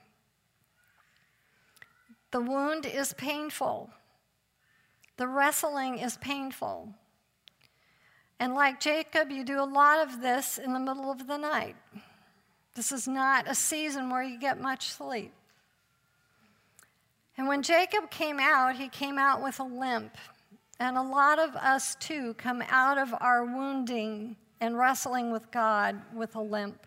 The wound is painful. The wrestling is painful. And like Jacob, you do a lot of this in the middle of the night. This is not a season where you get much sleep. And when Jacob came out, he came out with a limp. And a lot of us, too, come out of our wounding and wrestling with God with a limp.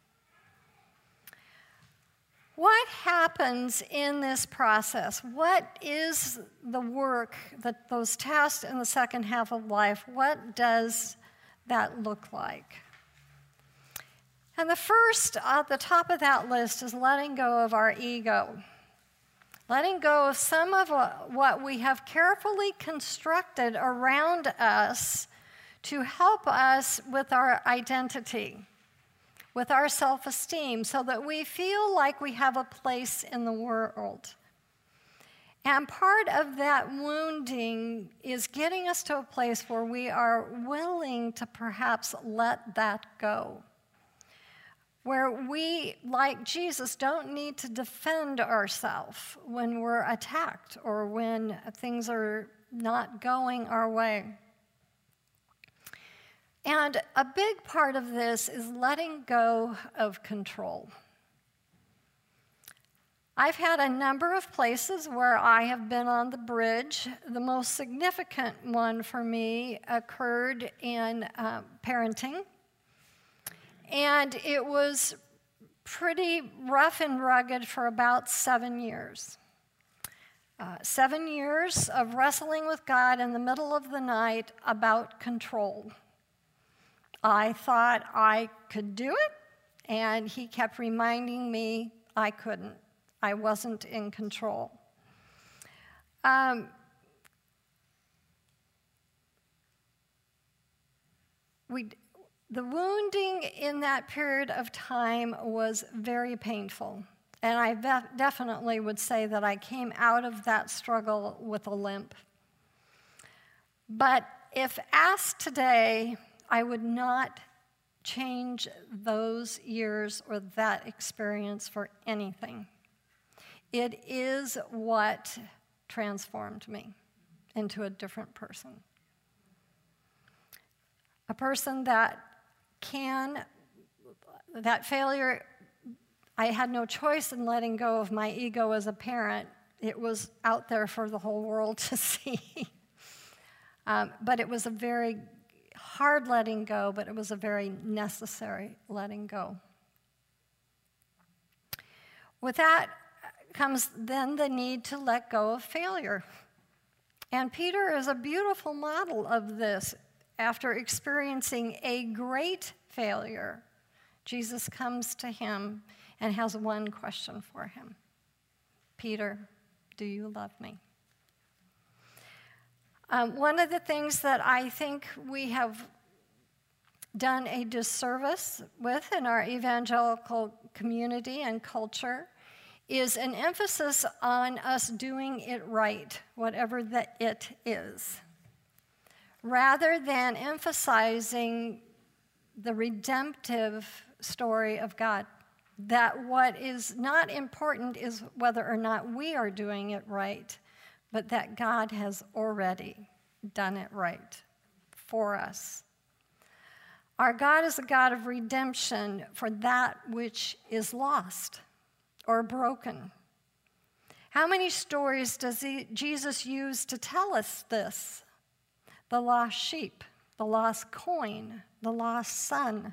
What happens in this process? What is the work, that those tests in the second half of life, what does that look like? And the first at the top of that list is letting go of our ego. Letting go of some of what we have carefully constructed around us to help us with our identity, with our self-esteem, so that we feel like we have a place in the world. And part of that wounding is getting us to a place where we are willing to perhaps let that go. Where we, like Jesus, don't need to defend ourselves when we're attacked or when things are not going our way. And a big part of this is letting go of control. I've had a number of places where I have been on the bridge. The most significant one for me occurred in uh, parenting. And it was pretty rough and rugged for about seven years. Uh, seven years of wrestling with God in the middle of the night about control. I thought I could do it, and he kept reminding me I couldn't. I wasn't in control. Um, we, the wounding in that period of time was very painful. And I be- definitely would say that I came out of that struggle with a limp. But if asked today, I would not change those years or that experience for anything. It is what transformed me into a different person. A person that can, that failure, I had no choice in letting go of my ego as a parent. It was out there for the whole world to see. um, but it was a very hard letting go, but it was a very necessary letting go. With that comes then the need to let go of failure. And Peter is a beautiful model of this. After experiencing a great failure, Jesus comes to him and has one question for him. Peter, do you love me? Um, one of the things that I think we have done a disservice with in our evangelical community and culture is an emphasis on us doing it right, whatever that it is, rather than emphasizing the redemptive story of God. That what is not important is whether or not we are doing it right, but that God has already done it right for us. Our God is a God of redemption for that which is lost or broken. How many stories does he, Jesus use to tell us this? The lost sheep, the lost coin, the lost son.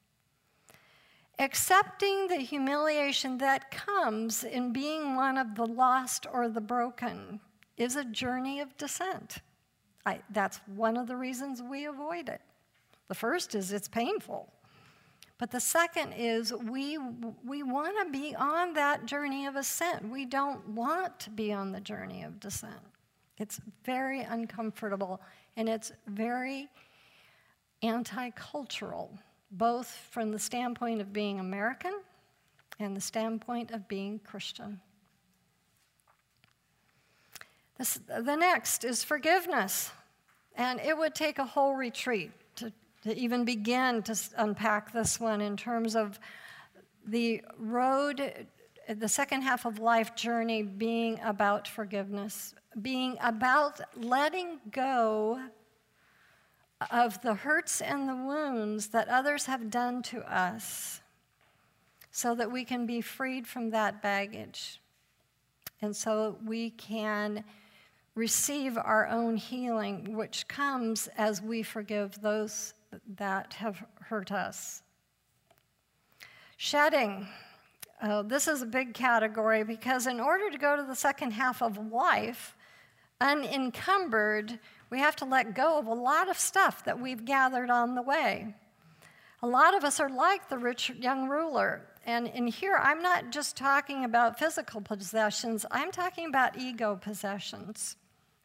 Accepting the humiliation that comes in being one of the lost or the broken is a journey of descent. I, that's one of the reasons we avoid it. The first is it's painful. But the second is we, we want to be on that journey of ascent. We don't want to be on the journey of descent. It's very uncomfortable, and it's very anti-cultural, both from the standpoint of being American and the standpoint of being Christian. This, the next is forgiveness, and it would take a whole retreat to, to even begin to unpack this one in terms of the road, the second half of life journey being about forgiveness, being about letting go of the hurts and the wounds that others have done to us so that we can be freed from that baggage and so we can receive our own healing, which comes as we forgive those that have hurt us. Shedding. Uh, this is a big category because in order to go to the second half of life unencumbered, we have to let go of a lot of stuff that we've gathered on the way. A lot of us are like the rich young ruler. And in here, I'm not just talking about physical possessions, I'm talking about ego possessions.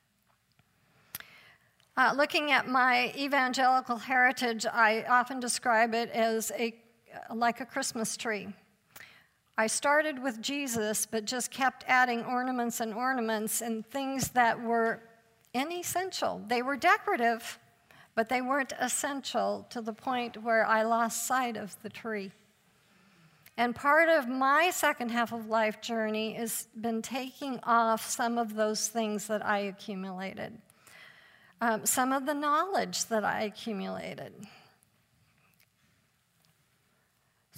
Uh, looking at my evangelical heritage, I often describe it as a, like a Christmas tree. I started with Jesus, but just kept adding ornaments and ornaments and things that were inessential. They were decorative, but they weren't essential to the point where I lost sight of the tree. And part of my second half of life journey has been taking off some of those things that I accumulated, um, some of the knowledge that I accumulated.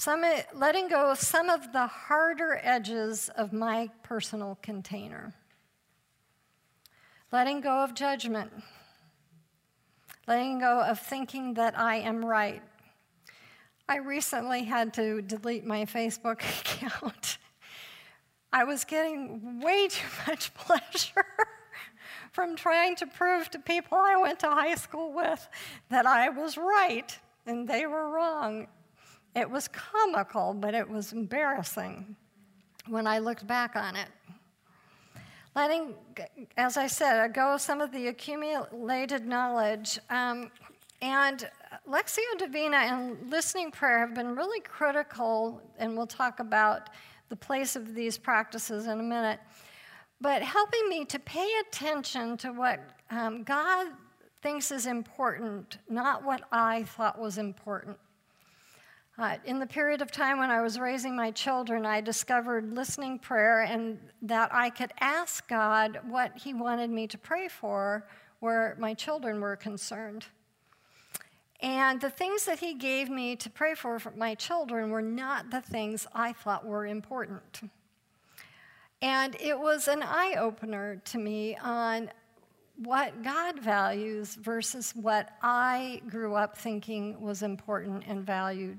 some, letting go of some of the harder edges of my personal container. Letting go of judgment. Letting go of thinking that I am right. I recently had to delete my Facebook account. I was getting way too much pleasure from trying to prove to people I went to high school with that I was right and they were wrong. It was comical, but it was embarrassing when I looked back on it. Letting, as I said, go of some of the accumulated knowledge. Um, and Lectio Divina and listening prayer have been really critical, and we'll talk about the place of these practices in a minute, but helping me to pay attention to what um, God thinks is important, not what I thought was important. Uh, in the period of time when I was raising my children, I discovered listening prayer and that I could ask God what he wanted me to pray for where my children were concerned. And the things that he gave me to pray for for my children were not the things I thought were important. And it was an eye-opener to me on what God values versus what I grew up thinking was important and valued.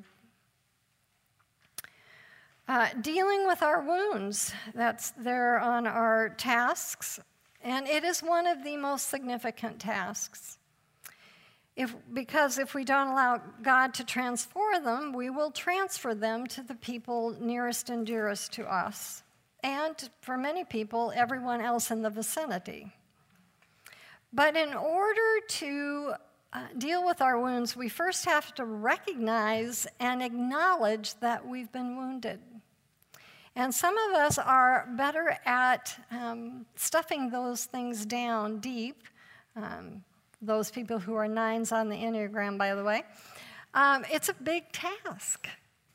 Uh, dealing with our wounds, that's there on our tasks, and it is one of the most significant tasks. If, because if we don't allow God to transform them, we will transfer them to the people nearest and dearest to us, and for many people, everyone else in the vicinity. But in order to uh, deal with our wounds, we first have to recognize and acknowledge that we've been wounded. And some of us are better at um, stuffing those things down deep. Um, those people who are nines on the Enneagram, by the way. Um, it's a big task.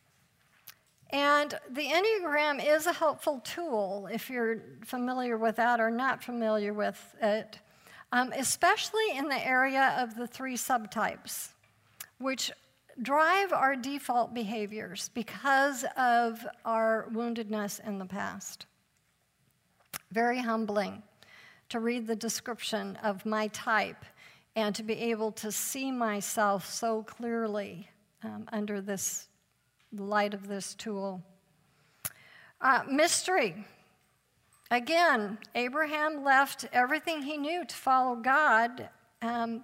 And the Enneagram is a helpful tool if you're familiar with that or not familiar with it, um, especially in the area of the three subtypes, which drive our default behaviors because of our woundedness in the past. Very humbling to read the description of my type and to be able to see myself so clearly um, under this the light of this tool. Uh, mystery. Again, Abraham left everything he knew to follow God um,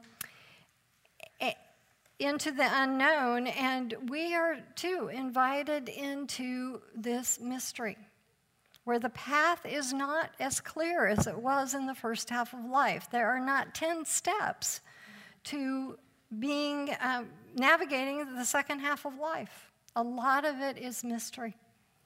into the unknown, and we are too invited into this mystery, where the path is not as clear as it was in the first half of life. There are not ten steps to being uh, navigating the second half of life. A lot of it is mystery.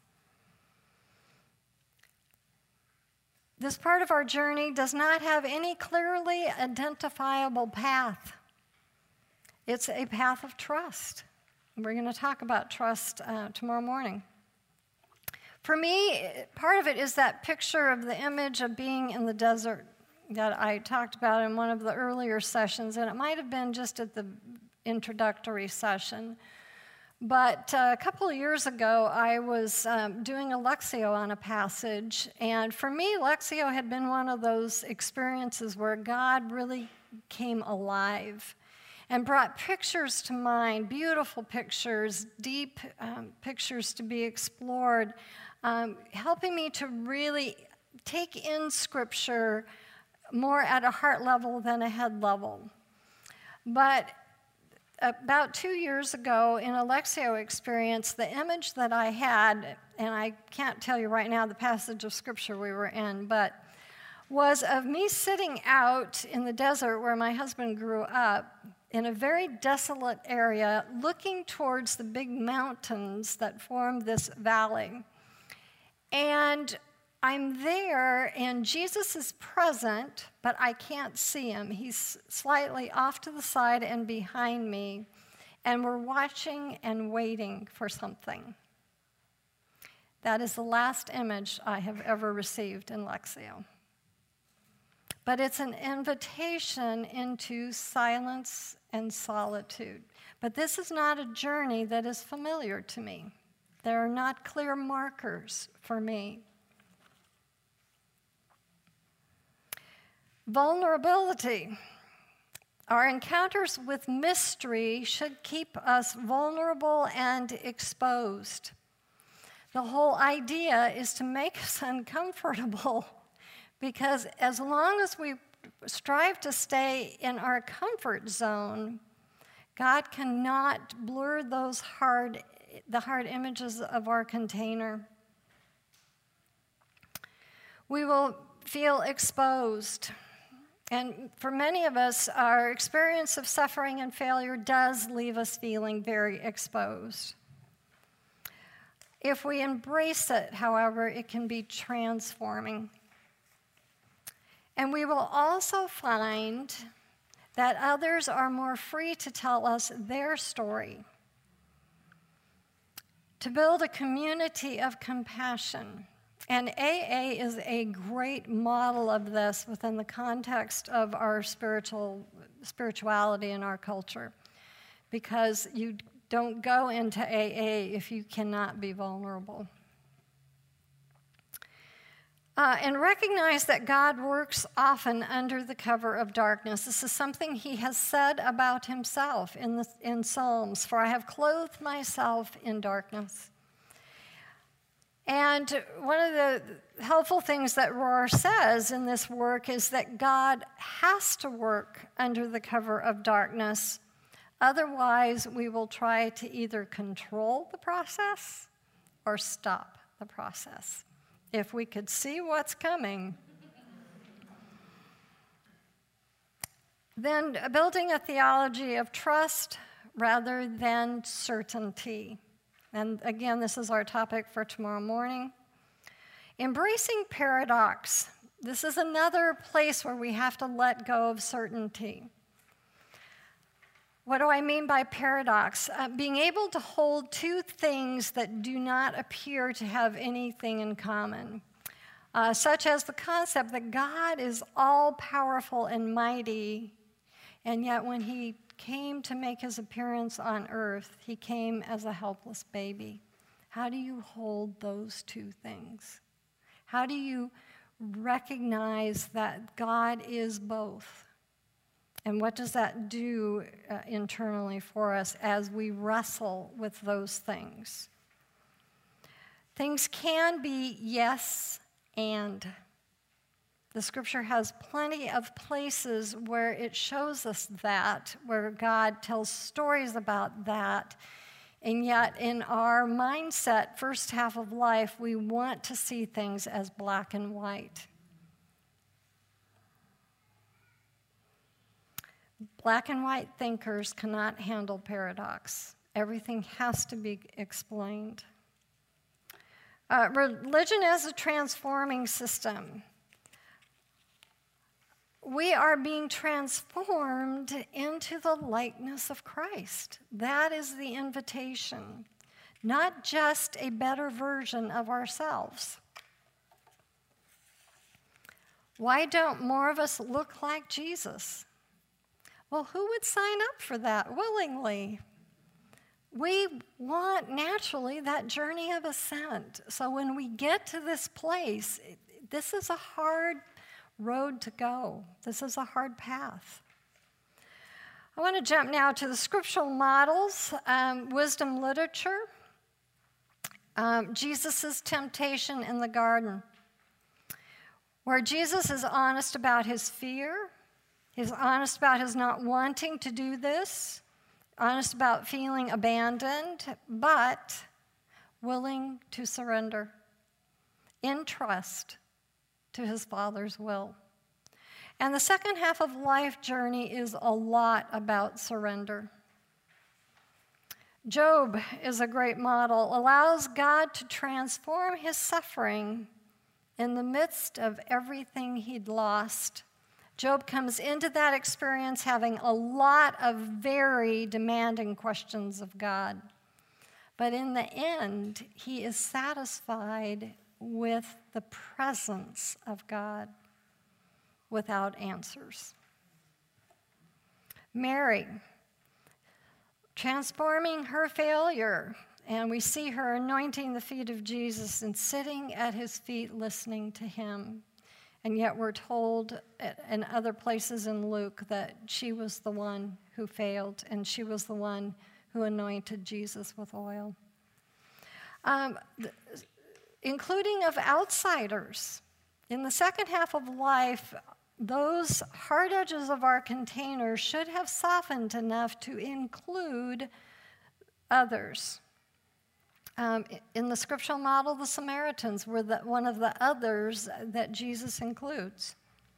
This part of our journey does not have any clearly identifiable path. It's a path of trust. We're going to talk about trust uh, tomorrow morning. For me, part of it is that picture of the image of being in the desert that I talked about in one of the earlier sessions, and it might have been just at the introductory session. But uh, a couple of years ago, I was um, doing a Lectio on a passage, and for me, Lectio had been one of those experiences where God really came alive and brought pictures to mind, beautiful pictures, deep um, pictures to be explored, um, helping me to really take in Scripture more at a heart level than a head level. But about two years ago, in a Lectio experience, the image that I had, and I can't tell you right now the passage of Scripture we were in, but was of me sitting out in the desert where my husband grew up, in a very desolate area, looking towards the big mountains that form this valley. And I'm there, and Jesus is present, but I can't see him. He's slightly off to the side and behind me, and we're watching and waiting for something. That is the last image I have ever received in Lectio. But it's an invitation into silence and solitude. But this is not a journey that is familiar to me. There are not clear markers for me. Vulnerability. Our encounters with mystery should keep us vulnerable and exposed. The whole idea is to make us uncomfortable, because as long as we strive to stay in our comfort zone, God cannot blur those hard, the hard images of our container. We will feel exposed. And for many of us, our experience of suffering and failure does leave us feeling very exposed. If we embrace it, however, it can be transforming. And we will also find that others are more free to tell us their story, to build a community of compassion. And A A is a great model of this within the context of our spiritual spirituality in our culture, because you don't go into A A if you cannot be vulnerable. Uh, and recognize that God works often under the cover of darkness. This is something he has said about himself in, the, in Psalms, for I have clothed myself in darkness. And one of the helpful things that Rohr says in this work is that God has to work under the cover of darkness. Otherwise, we will try to either control the process or stop the process. If we could see what's coming. Then building a theology of trust rather than certainty. And again, this is our topic for tomorrow morning. Embracing paradox. This is another place where we have to let go of certainty. What do I mean by paradox? Uh, being able to hold two things that do not appear to have anything in common, uh, such as the concept that God is all-powerful and mighty, and yet when he came to make his appearance on earth, he came as a helpless baby. How do you hold those two things? How do you recognize that God is both? And what does that do uh, internally for us as we wrestle with those things? Things can be yes and. The scripture has plenty of places where it shows us that, where God tells stories about that. And yet in our mindset, first half of life, we want to see things as black and white. Black and white thinkers cannot handle paradox. Everything has to be explained. Uh, religion as a transforming system. We are being transformed into the likeness of Christ. That is the invitation, not just a better version of ourselves. Why don't more of us look like Jesus? Well, who would sign up for that willingly? We want naturally that journey of ascent. So when we get to this place, this is a hard road to go. This is a hard path. I want to jump now to the scriptural models, um, wisdom literature, um, Jesus' temptation in the garden, where Jesus is honest about his fear, he's honest about his not wanting to do this, honest about feeling abandoned, but willing to surrender in trust to his Father's will. And the second half of life journey is a lot about surrender. Job is a great model, allows God to transform his suffering in the midst of everything he'd lost. Job comes into that experience having a lot of very demanding questions of God. But in the end, he is satisfied with the presence of God without answers. Mary, transforming her failure And we see her anointing the feet of Jesus and sitting at his feet listening to him. And yet we're told in other places in Luke that she was the one who failed, and she was the one who anointed Jesus with oil. Um, th- including of outsiders. In the second half of life, those hard edges of our container should have softened enough to include others. Um, in the scriptural model, the Samaritans were the, one of the others that Jesus includes.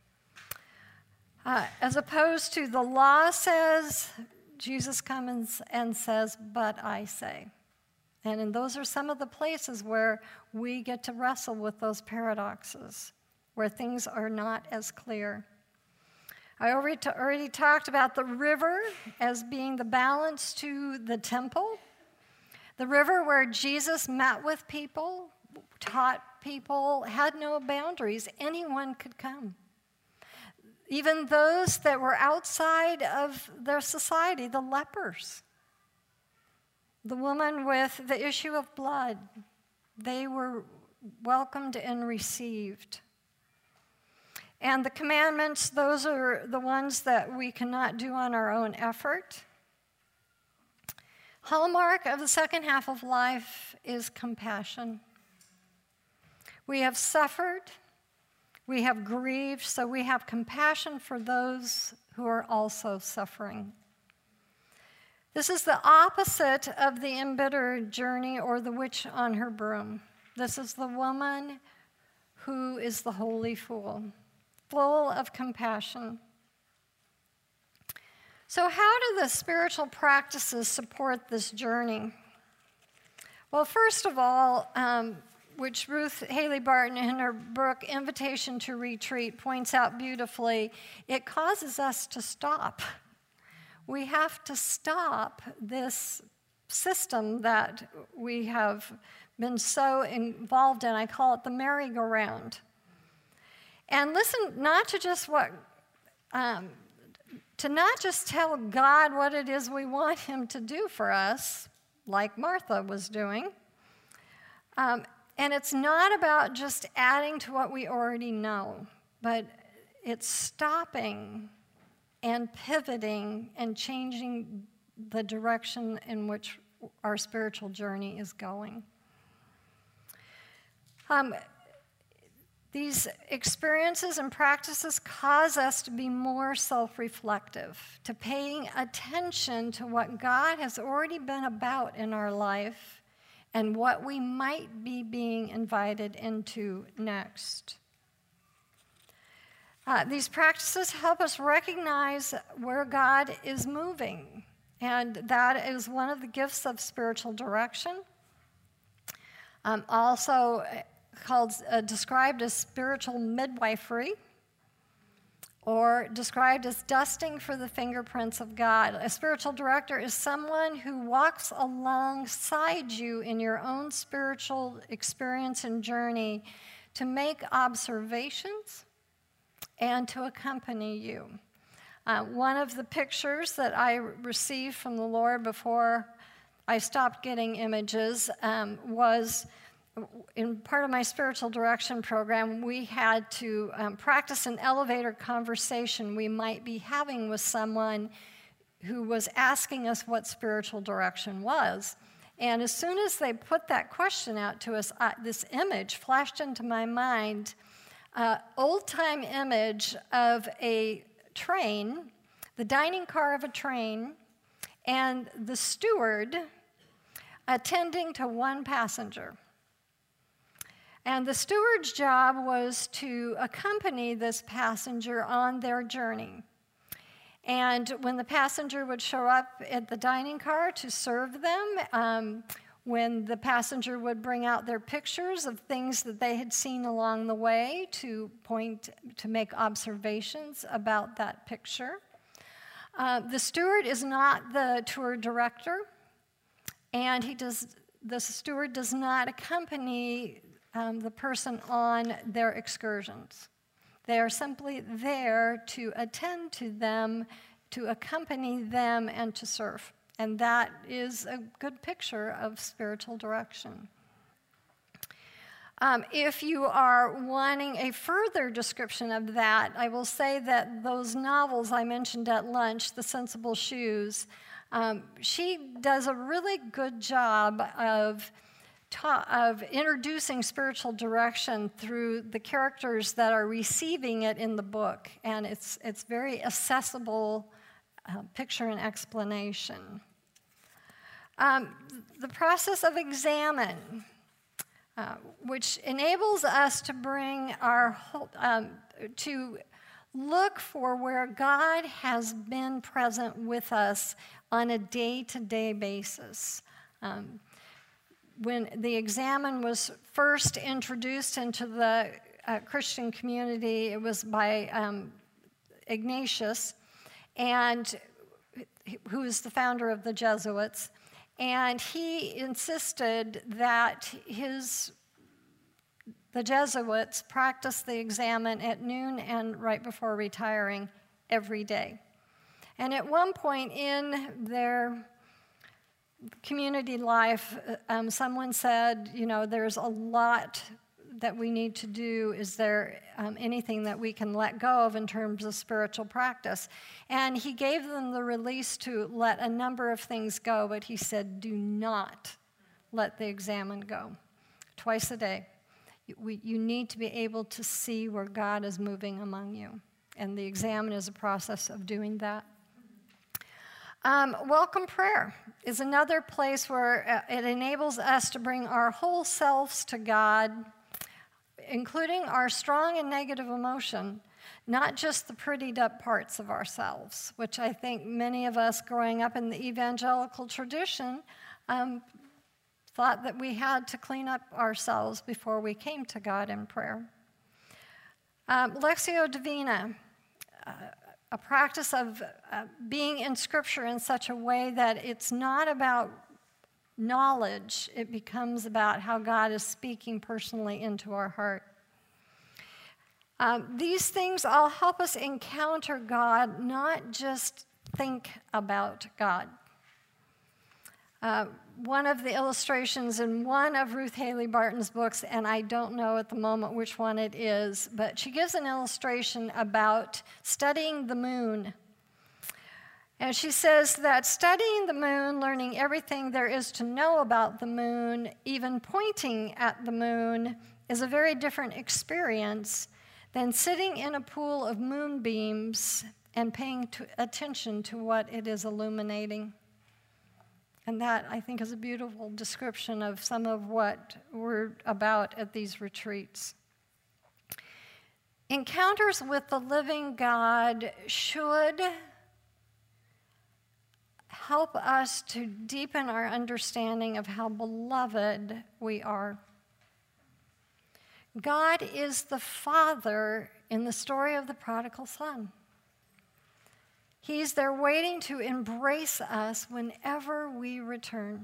Uh, as opposed to the law says, Jesus comes and says, but I say. And, and those are some of the places where we get to wrestle with those paradoxes, where things are not as clear. I already, t- already talked about the river as being the balance to the temple. The river where Jesus met with people, taught people, had no boundaries. Anyone could come. Even those that were outside of their society, the lepers, the woman with the issue of blood, they were welcomed and received. And the commandments, those are the ones that we cannot do on our own effort. Hallmark of the second half of life is compassion. We have suffered, we have grieved, so we have compassion for those who are also suffering. This is the opposite of the embittered journey or the witch on her broom. This is the woman who is the holy fool, full of compassion. So how do the spiritual practices support this journey? Well, first of all, um, which Ruth Haley Barton in her book, Invitation to Retreat, points out beautifully, it causes us to stop. We have to stop this system that we have been so involved in. I call it the merry-go-round. And listen not to just what... Um, To not just tell God what it is we want him to do for us, like Martha was doing. Um, and it's not about just adding to what we already know, but it's stopping and pivoting and changing the direction in which our spiritual journey is going. Um, These experiences and practices cause us to be more self-reflective, to paying attention to what God has already been about in our life and what we might be being invited into next. Uh, these practices help us recognize where God is moving, and that is one of the gifts of spiritual direction. Um, also, called uh, described as spiritual midwifery, or described as dusting for the fingerprints of God. A spiritual director is someone who walks alongside you in your own spiritual experience and journey to make observations and to accompany you. Uh, one of the pictures that I received from the Lord before I stopped getting images um, was in part of my spiritual direction program, we had to um, practice an elevator conversation we might be having with someone who was asking us what spiritual direction was. And as soon as they put that question out to us, uh, this image flashed into my mind, uh, old-time image of a train, the dining car of a train, and the steward attending to one passenger. And the steward's job was to accompany this passenger on their journey. And when the passenger would show up at the dining car to serve them, um, when the passenger would bring out their pictures of things that they had seen along the way to point, to make observations about that picture. Uh, the steward is not the tour director, and he does, the steward does not accompany Um, the person on their excursions. They are simply there to attend to them, to accompany them, and to serve. And that is a good picture of spiritual direction. Um, if you are wanting a further description of that, I will say that those novels I mentioned at lunch, The Sensible Shoes, um, she does a really good job of, ta- of introducing spiritual direction through the characters that are receiving it in the book. And it's, it's very accessible uh, picture and explanation. Um, the process of examine. Uh, which enables us to bring our whole, um, to look for where God has been present with us on a day-to-day basis. Um, when the Examen was first introduced into the uh, Christian community, it was by um, Ignatius, and who is the founder of the Jesuits. And he insisted that his, the Jesuits practice the Examen at noon and right before retiring every day. And at one point in their community life, um, someone said, you know, there's a lot that we need to do. Is there um, anything that we can let go of in terms of spiritual practice? And he gave them the release to let a number of things go, but he said, do not let the Examen go. Twice a day. We, you need to be able to see where God is moving among you. And the Examen is a process of doing that. Um, welcome prayer is another place where it enables us to bring our whole selves to God, including our strong and negative emotion, not just the prettied up parts of ourselves, which I think many of us growing up in the evangelical tradition um, thought that we had to clean up ourselves before we came to God in prayer. Um, Lectio Divina, uh, a practice of uh, being in Scripture in such a way that it's not about knowledge, it becomes about how God is speaking personally into our heart. Um, these things all help us encounter God, not just think about God. Uh, one of the illustrations in one of Ruth Haley Barton's books, and I don't know at the moment which one it is, but she gives an illustration about studying the moon. And she says that studying the moon, learning everything there is to know about the moon, even pointing at the moon, is a very different experience than sitting in a pool of moonbeams and paying to attention to what it is illuminating. And that, I think, is a beautiful description of some of what we're about at these retreats. Encounters with the living God should help us to deepen our understanding of how beloved we are. God is the Father in the story of the prodigal son. He's there waiting to embrace us whenever we return.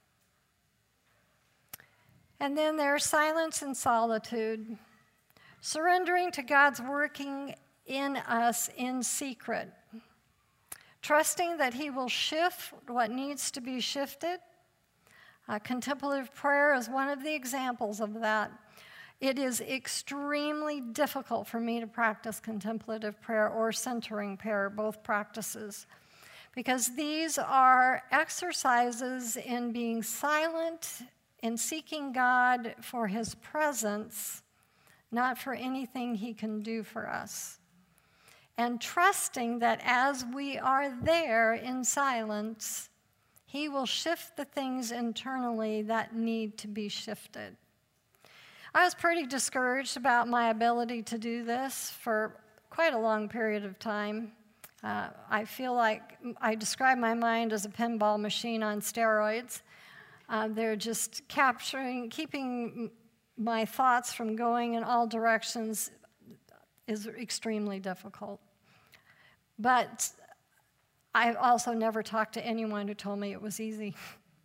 And then there's silence and solitude, surrendering to God's working in us in secret, trusting that He will shift what needs to be shifted. Uh, contemplative prayer is one of the examples of that. It is extremely difficult for me to practice contemplative prayer or centering prayer, both practices, because these are exercises in being silent, in seeking God for His presence, not for anything He can do for us, and trusting that as we are there in silence, He will shift the things internally that need to be shifted. I was pretty discouraged about my ability to do this for quite a long period of time. Uh, I feel like I describe my mind as a pinball machine on steroids. Uh, they're just capturing, keeping my thoughts from going in all directions is extremely difficult. But I've also never talked to anyone who told me it was easy.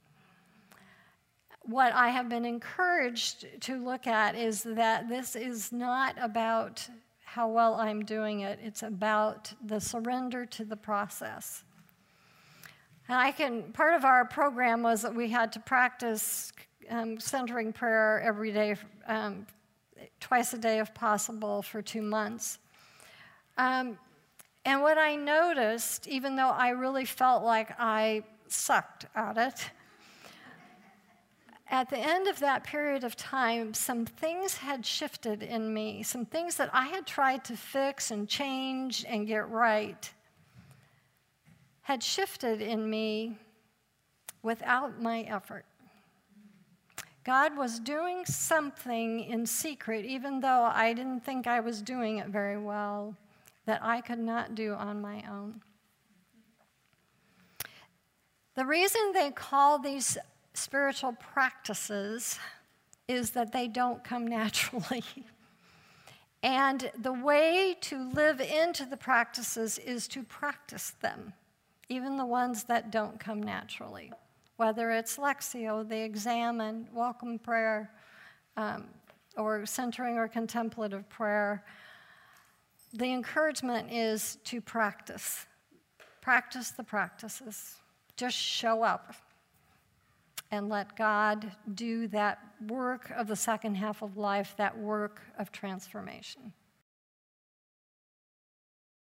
What I have been encouraged to look at is that this is not about how well I'm doing it. It's about the surrender to the process. And I can, part of our program was that we had to practice um, centering prayer every day, um, twice a day if possible, for two months. Um, and what I noticed, even though I really felt like I sucked at it, at the end of that period of time, some things had shifted in me, some things that I had tried to fix and change and get right had shifted in me without my effort. God was doing something in secret, even though I didn't think I was doing it very well, that I could not do on my own. The reason they call these spiritual practices is that they don't come naturally. And the way to live into the practices is to practice them, even the ones that don't come naturally. Whether it's Lectio, the examen, welcome prayer, um, or centering or contemplative prayer, the encouragement is to practice. Practice the practices. Just show up and let God do that work of the second half of life, that work of transformation.